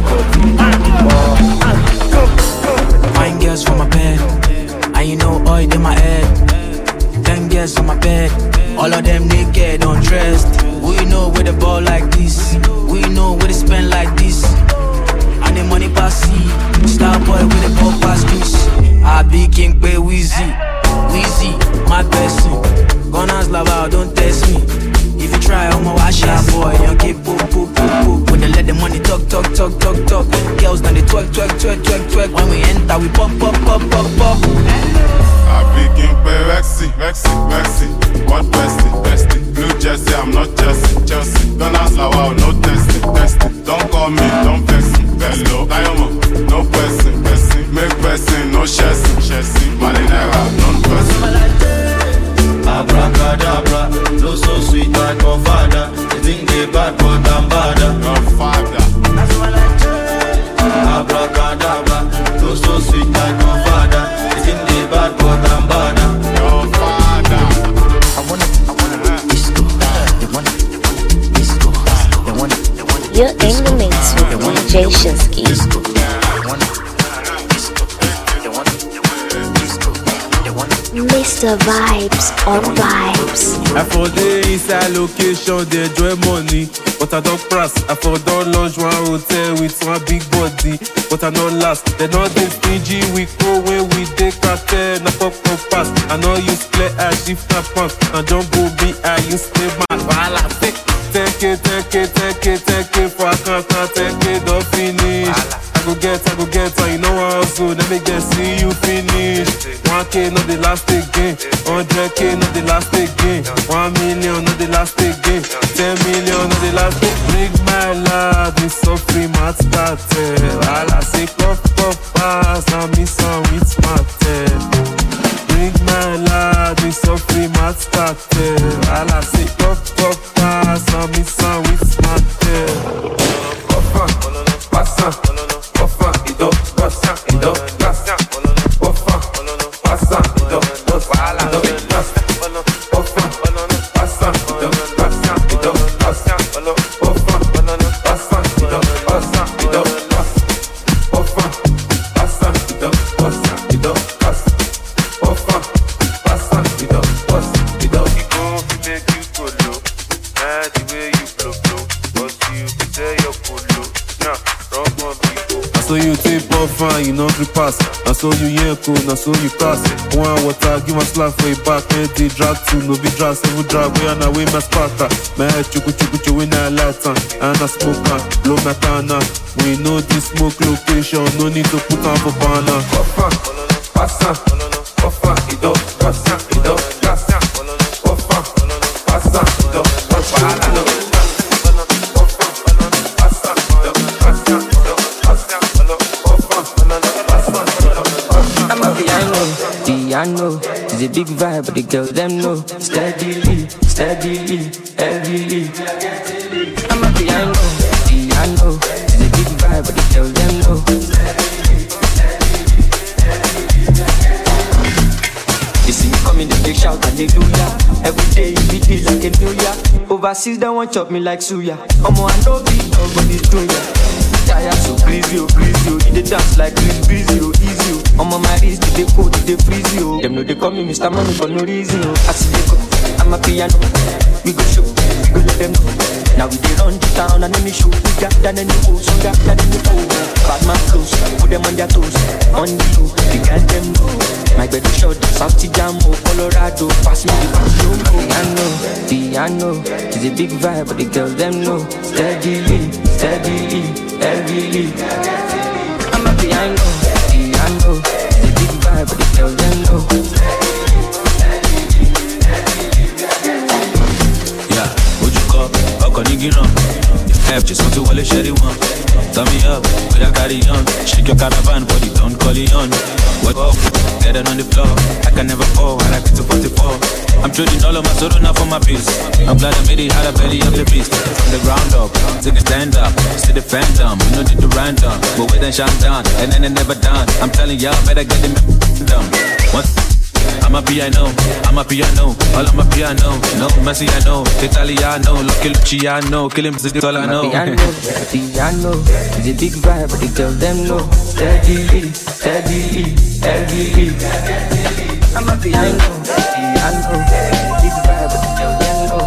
body. Fine girls from my bed, and you know oil in my head. Ten girls on my bed, all of them naked, undressed. We know where the ball like this, we know where they spend like this. And the money pass see, star boy with the ball pass this. I be king pay Weezy, Weezy, my person. Gunners love out, don't test me. If you try, I'm a wash out boy. Young kid, poop, poop, poop, poop. When they let the money talk, talk, talk, talk, talk. Girls now they twerk, twerk, twerk, twerk, twerk. When we enter, we pop, pop, pop, pop, pop. I be king pay Rexy, Rexy, Rexy. What bestie, bestie? Blue Jersey, I'm not Chelsea, Chelsea. Gunners love out, no testing, testing. Don't call me, don't vex me. Hello, Diamond, no person, person. Make person, no chassis, chassis. Marinera, non-person. Abracadabra, no so sweet like my father. They think they bad, but I'm badder. Your father. Abracadabra, no so sweet like my father. They think they bad, but I'm badder. Your father. I wanna, I wanna disco. They wanna, they wanna disco. They wanna, they wanna. You're in the mix with D J Shinsky. Mister Vibes on Vibes. I for the inside location, they enjoy money. But I don't press, I for don't launch one hotel with one big body. But I not last, they not this stingy. We go when we take cartel, na pop pop pass. I know you play I shift na pants. And don't go be I you stay mad. While I take take it, take it, take it, take it. For I can't, can't take it, don't finish. I go get, I go get, so you know how soon. Let me get see you finish. one K not the last again, one hundred K not the last again, one million not the last again, ten million not the last again. Bring my lad, me so free, mat started. All I say, puff, puff, pass, and me some with my tail. Bring my lad, me so free, mat started. All I say, puff, puff, pass, and me some with my tail. Puff, pass, pass, it up, pass, it up, pass. So you take off fine, you know the pass. And so you hear cool, and so you pass. One water, give my slack for your back. And they drag two, no be drag, seven drag. We are now with my sparta. My head chuku chuku chuku in a light and a smoke can blow my tana. We know this smoke location, no need to put on for banner. Puffa, passa, puffa, it up, passa, it up, passa, puffa, passa, it up, passa. Piano is a big vibe, but the girls them know. Steadily, steadily, heavily. I'm a piano, piano is a big vibe, but the girls them know. You see me coming, the big shout hallelujah. Every day you beat it like a new year. Overseas they want chop me like suya. Omo I know be nobody's doing ya. Tired so greasy, oh greasy, oh. You dey dance like Chris Breezy, oh easy, oh. I'm on my wrist, they cold, they freeze, oh. Them know they call me Mister Money for no reason, oh. I see they go, I'm a piano. We go show, we go let them know. Now we dey run the town and any show bigger than any foe, stronger than any foe. Bad man close, put them on their toes. On you, they get them know. My baby shot, South Jamo, Colorado, pass me the piano, piano. It's a big vibe, but the girls them know. Steadily, steadily, heavily. I'm a piano, piano. It's a big vibe, but the girls them know. Yeah, would you call? How can you get on? F just want to wallet share it one. Turn me up, put that carry on. Shake your caravan, body don't call it on. What up? Get it on the floor. I can never fall, I like it to forty-four. I'm trading all of my soul now for my peace. I'm glad I made it, had a belly of the beast. From the ground up, take a stand up. See the phantom, you know did the random. But wait and shine down, and then it never done. I'm telling y'all, better get them done. What? I'm a piano, I'm a piano, all I'm a piano. No, Messi I know, Italiano, Lucky Luciano, kill him, this all I know. I'm a piano, piano, it's a big vibe, but the girls them know. Steadily, steadily, heavily. I'm a piano, piano, big vibe, but the girls them know.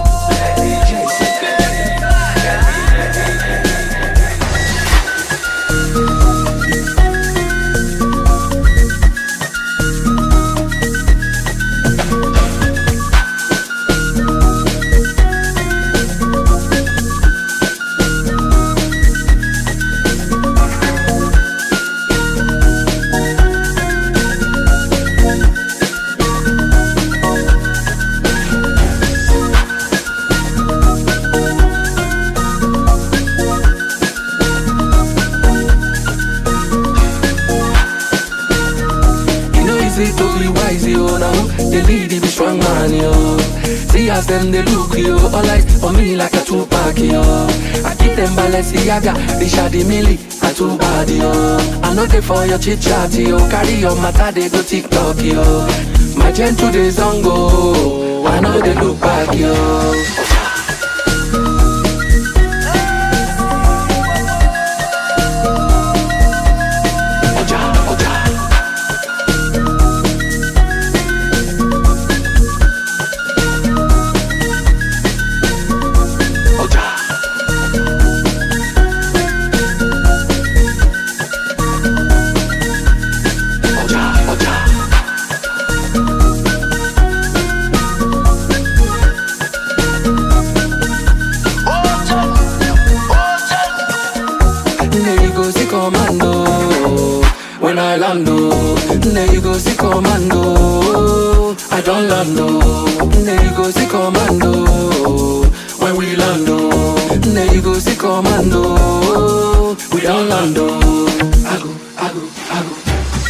As them they look you, all eyes on me like a Tupac yo. I keep them Balenciaga, Richard Mille, and too bad yo. I know they for your chit chat yo, carry your matter they go TikTok yo. My gentle days on go, I know they look back yo. There you go, see commando. I don't land, oh. There you go, see commando. When we land, oh. There you go, see commando. We don't land, oh. I go, I go, I go.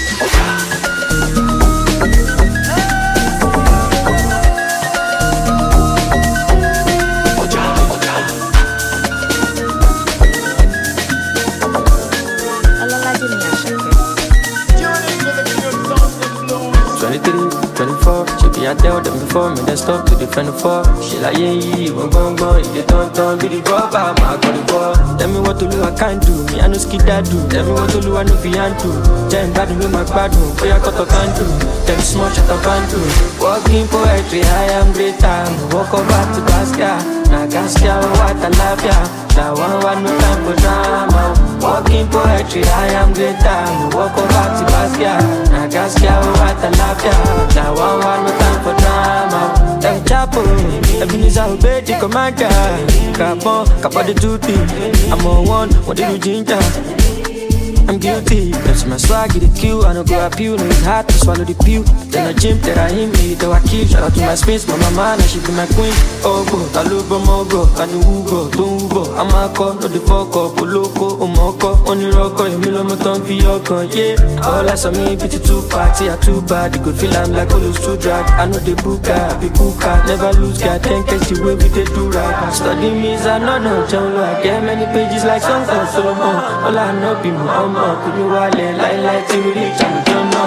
I tell them before me, then stop to defend the fall. She like, yeah, yeah, one bong bong. If they don't turn, be the rubber, my got the ball. Tell me what to do, I can't do. Me, I know skid that do. Tell me what to do, I know fian to. Then bad with my bad room, boy, I got to can do. Then small shut up and do. Walking poetry, I am great time. Walk over to Gaskia. Now Gaskia, what I love ya. Now one, one, no time for drama. Walking poetry, I am great time. Walk over to Gaskia. Now Gaskia, what I love ya. Now one, one, no time for drama. Them chapo, Ebenezer obey the commander. Capon, Capa the duty. I'm on one, what did you ginger? I'm guilty, that's my swag, get the kill. I don't go up you, no it's hard to swallow the pill. Then I gym, that I hit me, though I kill. Shout out to my space, my mama, now she be my queen. Oh go, I love her more go, I do Ugo, don't Ugo. I'm a call, no the fuck up, Oloko, Omoko. Only rock, you mill on my tongue for your con, yeah. All I saw me, pity too party, I too bad. You could feel I'm like all those two drag. I know the booker, I be cooker, never lose, God, can't catch the way we did do right. Study me, I know no, John, I get many pages like songs of Solomon. All I know be my could you wallet, like, like, till we reach, I don't know.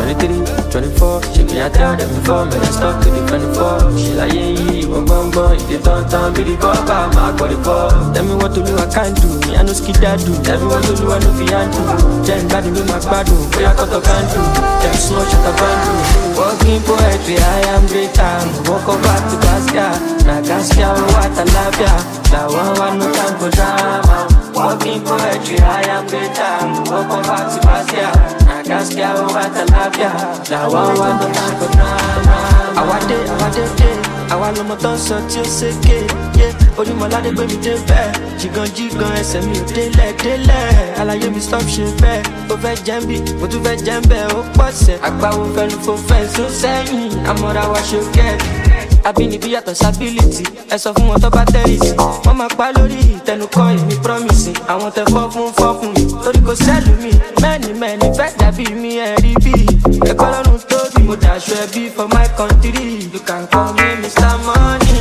twenty-three, twenty-four. She be a tell them before, man, I stop to the twenty-four. She like, yeah, yeah, bum, bum, bum. If they don't turn, be the bumper, my body ball. Tell me what to do, I can't do. Me, I know skid that do. Tell me what to do, I know fi handle. Then body with my bad do. Boy, I cut a can do. Them small shut a can do. Walking poetry, I am greater. Walk up back to Gaskia. Na Gaskia, what a labia. That one, one, no time for drama. Walking poetry, I am greater. Walk up back to Gaskia. Na Gaskia, what a labia. That one, one, no time for drama. I want it, I want it, I want no more dance until say yeah. Only my lady baby dey fair. Jigan jigan ẹsẹ̀ mi ò délẹ̀ délẹ̀. Àlàyé mi stop ṣe bẹ́ẹ̀. Ó fẹ́ jẹ́mbì, mo tún fẹ́ jẹ́mbẹ̀ ó pọ̀ sẹ̀. Àgbáwo fẹ́nu fò fẹ́ sún sẹ́yìn. Àmọ́ra wa ṣe kẹ́ẹ̀dì. Abínibí yàtọ̀ sábílìtì. Ẹ sọ fún wọn tó bá tẹ́rìsì. Wọ́n máa pa lórí ìtẹnukọ́ èmi promise. Àwọn tẹ fọ́ fún fọ́ fún mi. Torí kò sẹ́lù mi. Mẹ́ni mẹ́ni fẹ́ dàbí mi ẹ̀rí bí. Ẹ̀kọ́ lọ́run tóbi. Mo dàṣọ ẹbí for my country. You can call me Mister Money.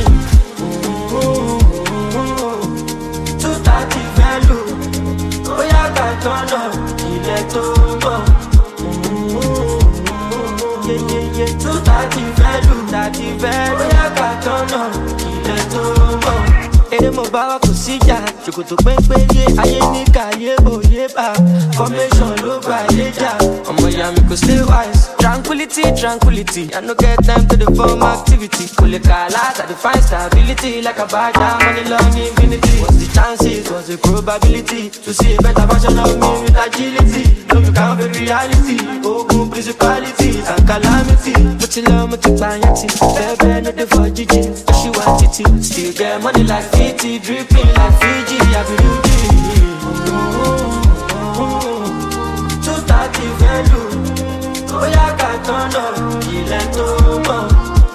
Two thirty value. Bóyá ká tọ́nà ilẹ̀ tó mọ̀. Yeyeye two thirty value. Thirty value. Bóyá ká tọ́nà ilẹ̀ tó mọ̀. Èrè mo bá wa kò síjà. Ṣòkòtò péńpé yé ayé ní kàyé òye bá. Formation ló bá yé jà. Ọmọ ìyá mi kò stay wise. Tranquility, tranquility. I no get time to the form activity. Kule kalas, I define stability like a bad money long infinity. What's the chances? What's the probability to see a better version of me with agility? No, you can't be reality. Ogun principalities and calamity. But you love me to buy it. Baby, no the for Gigi. She want it. Still get money like fifty, dripping like Fiji. I be two thirty value. Oh, yeah, got turned up, kill and tomo.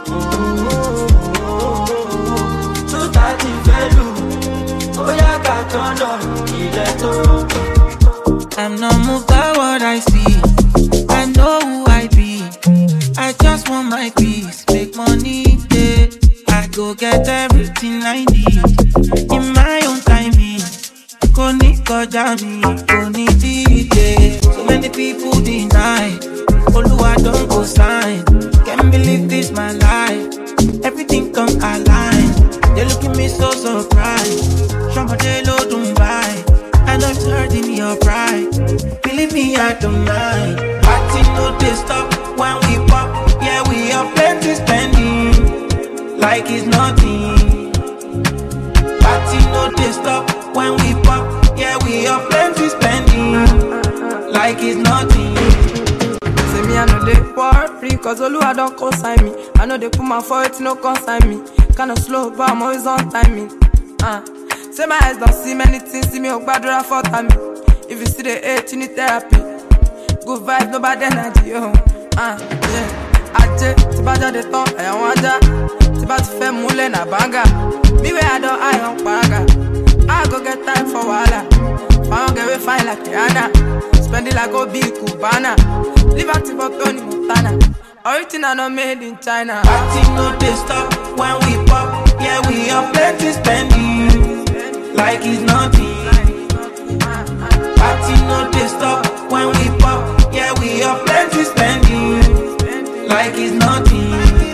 Two thirty value. Oh, yeah, got turned up, kill and tomo. I'm not moved by what I see. I know who I be. I just want my peace, make money day. I go get everything I need in my own timing. Koni koja mi, koni dide. So many people deny. Oluwa don't go sign. Can't believe this my life. Everything come alive. They look at me so surprised. Somebody low don't buy. I know it's hurting your pride. Believe me, I don't mind. Party no they stop when we pop. Yeah, we are plenty spending like it's nothing. Party no they stop when we pop. Yeah, we are plenty spending like it's nothing. Me, I know they worry, cause Oluwa don't consign me. I know they put my foot, no consign me. Kinda slow, but I'm always on timing. Uh. Say my eyes don't see many things, see me up bad for time. If you see the hate, you need therapy. Good vibes, no bad energy, yo. Uh, yeah. Aje, tibaja de ton, I want ja. Tiba ti fe mule na banga. Me where I don't, I don't paraga. I go get time for wala. I don't get we fine like Rihanna. Spend it like go be Cubana. Liberty for Tony Montana. Original not made in China. Party no they stop when we pop. Yeah, we are plenty spending like it's nothing. Party no they stop when we pop. Yeah, we are plenty spending like it's nothing.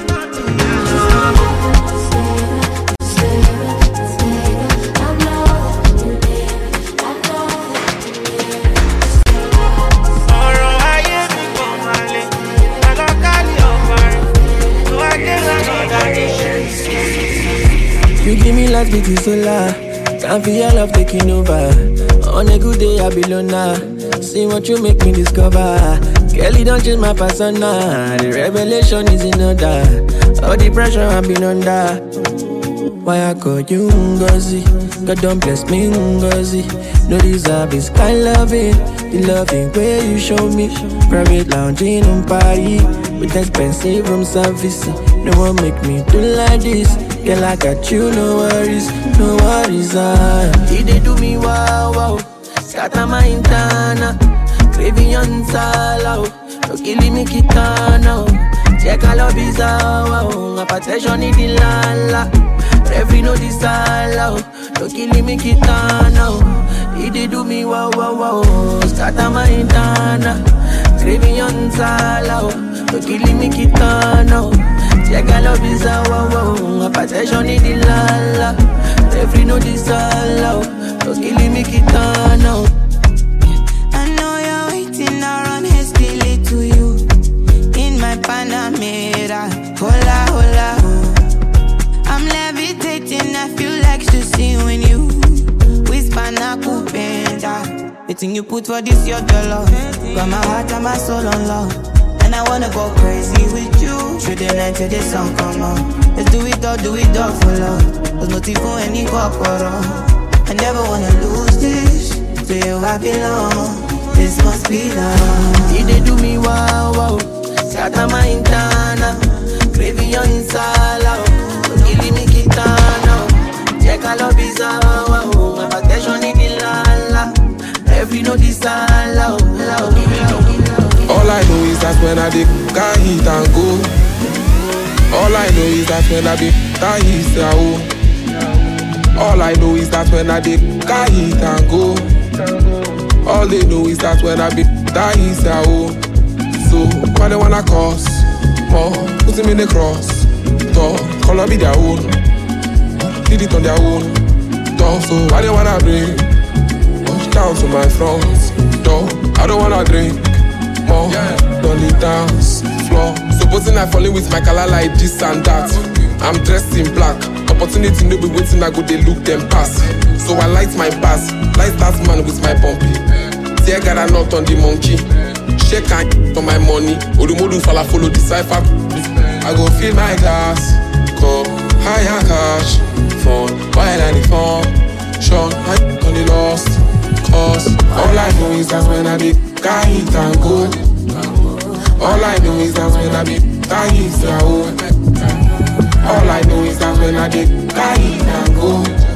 You give me life, big solar. Time for your love taking over. On a good day, I be loner. See what you make me discover. Kelly don't change my persona. The revelation is in order. All the pressure I've been under. Why I call you Ngozi? God don't bless me Ngozi. No deserve this kind loving. The loving way you show me. Private lounging on party with expensive room service. No one make me do like this. Girl, I got you, no worries, no worries. Ah, he they do me wow wow. Scatter my intana, craving on sala. No killing me kitana. Check all of his wow. My protection in the lala. Every no disala. No killing me kitana. He they do me wow wow wow. Scatter my intana, craving on on sala, no killing me kitano. Check I love is a wow wow, a possession in the lala. Every no disala, no killing me kitano. I know you're waiting around hastily to you in my Panamera. Hola hola, I'm levitating. I feel like to see when you whisper na kupenda. The thing you put for this your dollar, got my heart and my soul on love. And I wanna go crazy with you through the night till the sun come on. Let's do it all, do it all for love. There's no for any corpora. I never wanna lose this. To you I belong. This must be love. Did they do me wow wow? Scatter my intana, craving your insala. Killing me kitana. Check I love is a wow wow. My vacation in the lala. Every no disala. All I know is that when I did got hit and go. All I know is that when I did got hit and go. All I know is that when I did got hit and go. All they know is that when I did got hit and go. So why they wanna cause more? Put them in the cross. Talk, color be their own. Did it on their own. Talk, so why they wanna bring much down to my front door? I don't wanna drink more, don't need dance floor. Supposing I fall in with my color like this and that. I'm dressed in black. Opportunity no be waiting, I go they look them pass. So I light my bass, light that man with my bumpy. Tear got a knot on the monkey. Shake and for my money. Odumodu fala follow the cipher. I go fill my glass, go higher cash, phone, while I the phone. Sean, I on the lost cause. All I know is that when I be got hit and go. All I know is that when I be got hit and go. All I know is that when I be got hit and go.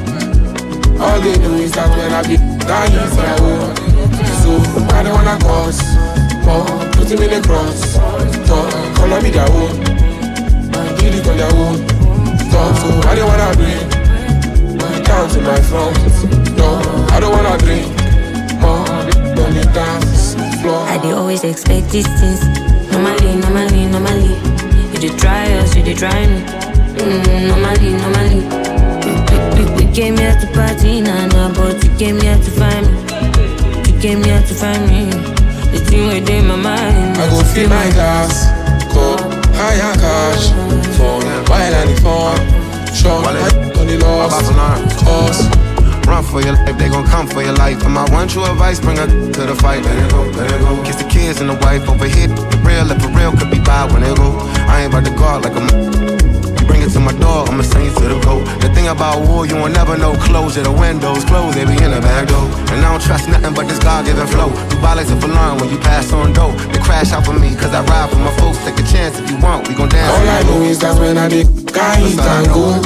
All they know is that when I be got hit and go. So I don't wanna cause more, put him in the cross. Talk, color me their own. Did it on their own. Talk, so I don't wanna bring down to my front. No, I don't wanna drink more. Don't need dance floor. I dey always expect these things. Normally, normally, normally. You dey try us, you dey try me. Mm, normally, normally. We, we, we, we came here to party, nah, nah, but you came here to find me. You came here to find me. The thing within my mind. I go fill my glass, go higher cash, phone, while I the phone. Sean, I on the lost cause. Run for your life, they gon' come for your life. And my one true advice, bring her to the fight. Let it go, let it go. Kiss the kids and the wife over here. The real, if for real, could be bad when they go. I ain't about to guard like a m- You bring it to my door, I'ma send you to the goat. The thing about war, you won't never know. Close the windows, close, they be in the back door. And I don't trust nothing but this God-given flow. You buy like a alarm when you pass on dough. They crash out for me, cause I ride for my folks. Take a chance if you want, we gon' dance. All I know is that when I be got hit and go.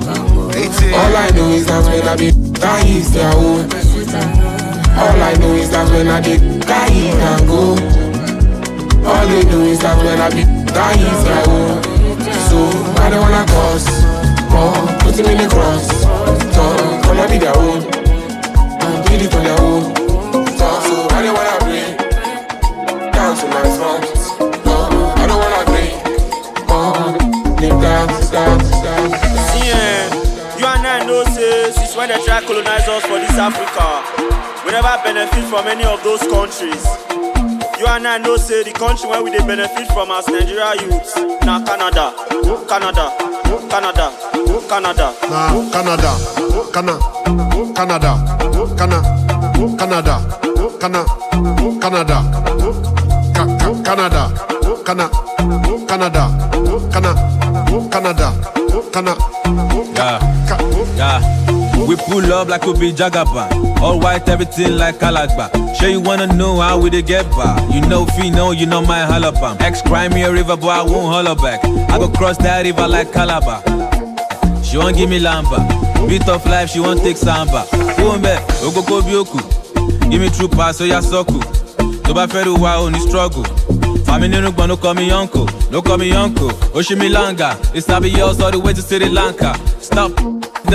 All I know is that when I be got hit and go. All I know is that when I be got hit and go. All they know is that when I be got hit and go. So I don't wanna cause more, put him in the cross. Talk, color be their own. Did it on their own. Talk, so I don't wanna bring down to my front. No, I don't wanna bring more. Name dance, dance, dance. See, eh, you and I know say since when they try to colonize us for this Africa, we never benefit from any of those countries. You and I know say the country where we they benefit from as Nigeria youths. Now Canada, Canada, Canada, Canada. Nah, Canada, Canada, Canada, Canada, Canada, Canada, Canada, Canada, Canada, Canada, Canada, Canada, Canada. Yeah, yeah. We pull up like we be Jagaban. All white, everything like Kalagba. Sure you wanna know how we dey get by. You know Fino, you know my halabam. Ex crime me a river, but I won't holler back. I go cross that river like Calabar. She won't give me lamba. Beat of life, she won't take samba. Kumbe, Ogoko Bioku. Give me true pass, so ya soku. Toba Feru wa only struggle. Family no no call me uncle, no call me uncle. Oshimilanga, it's not be yours all the way to Sri Lanka. Stop.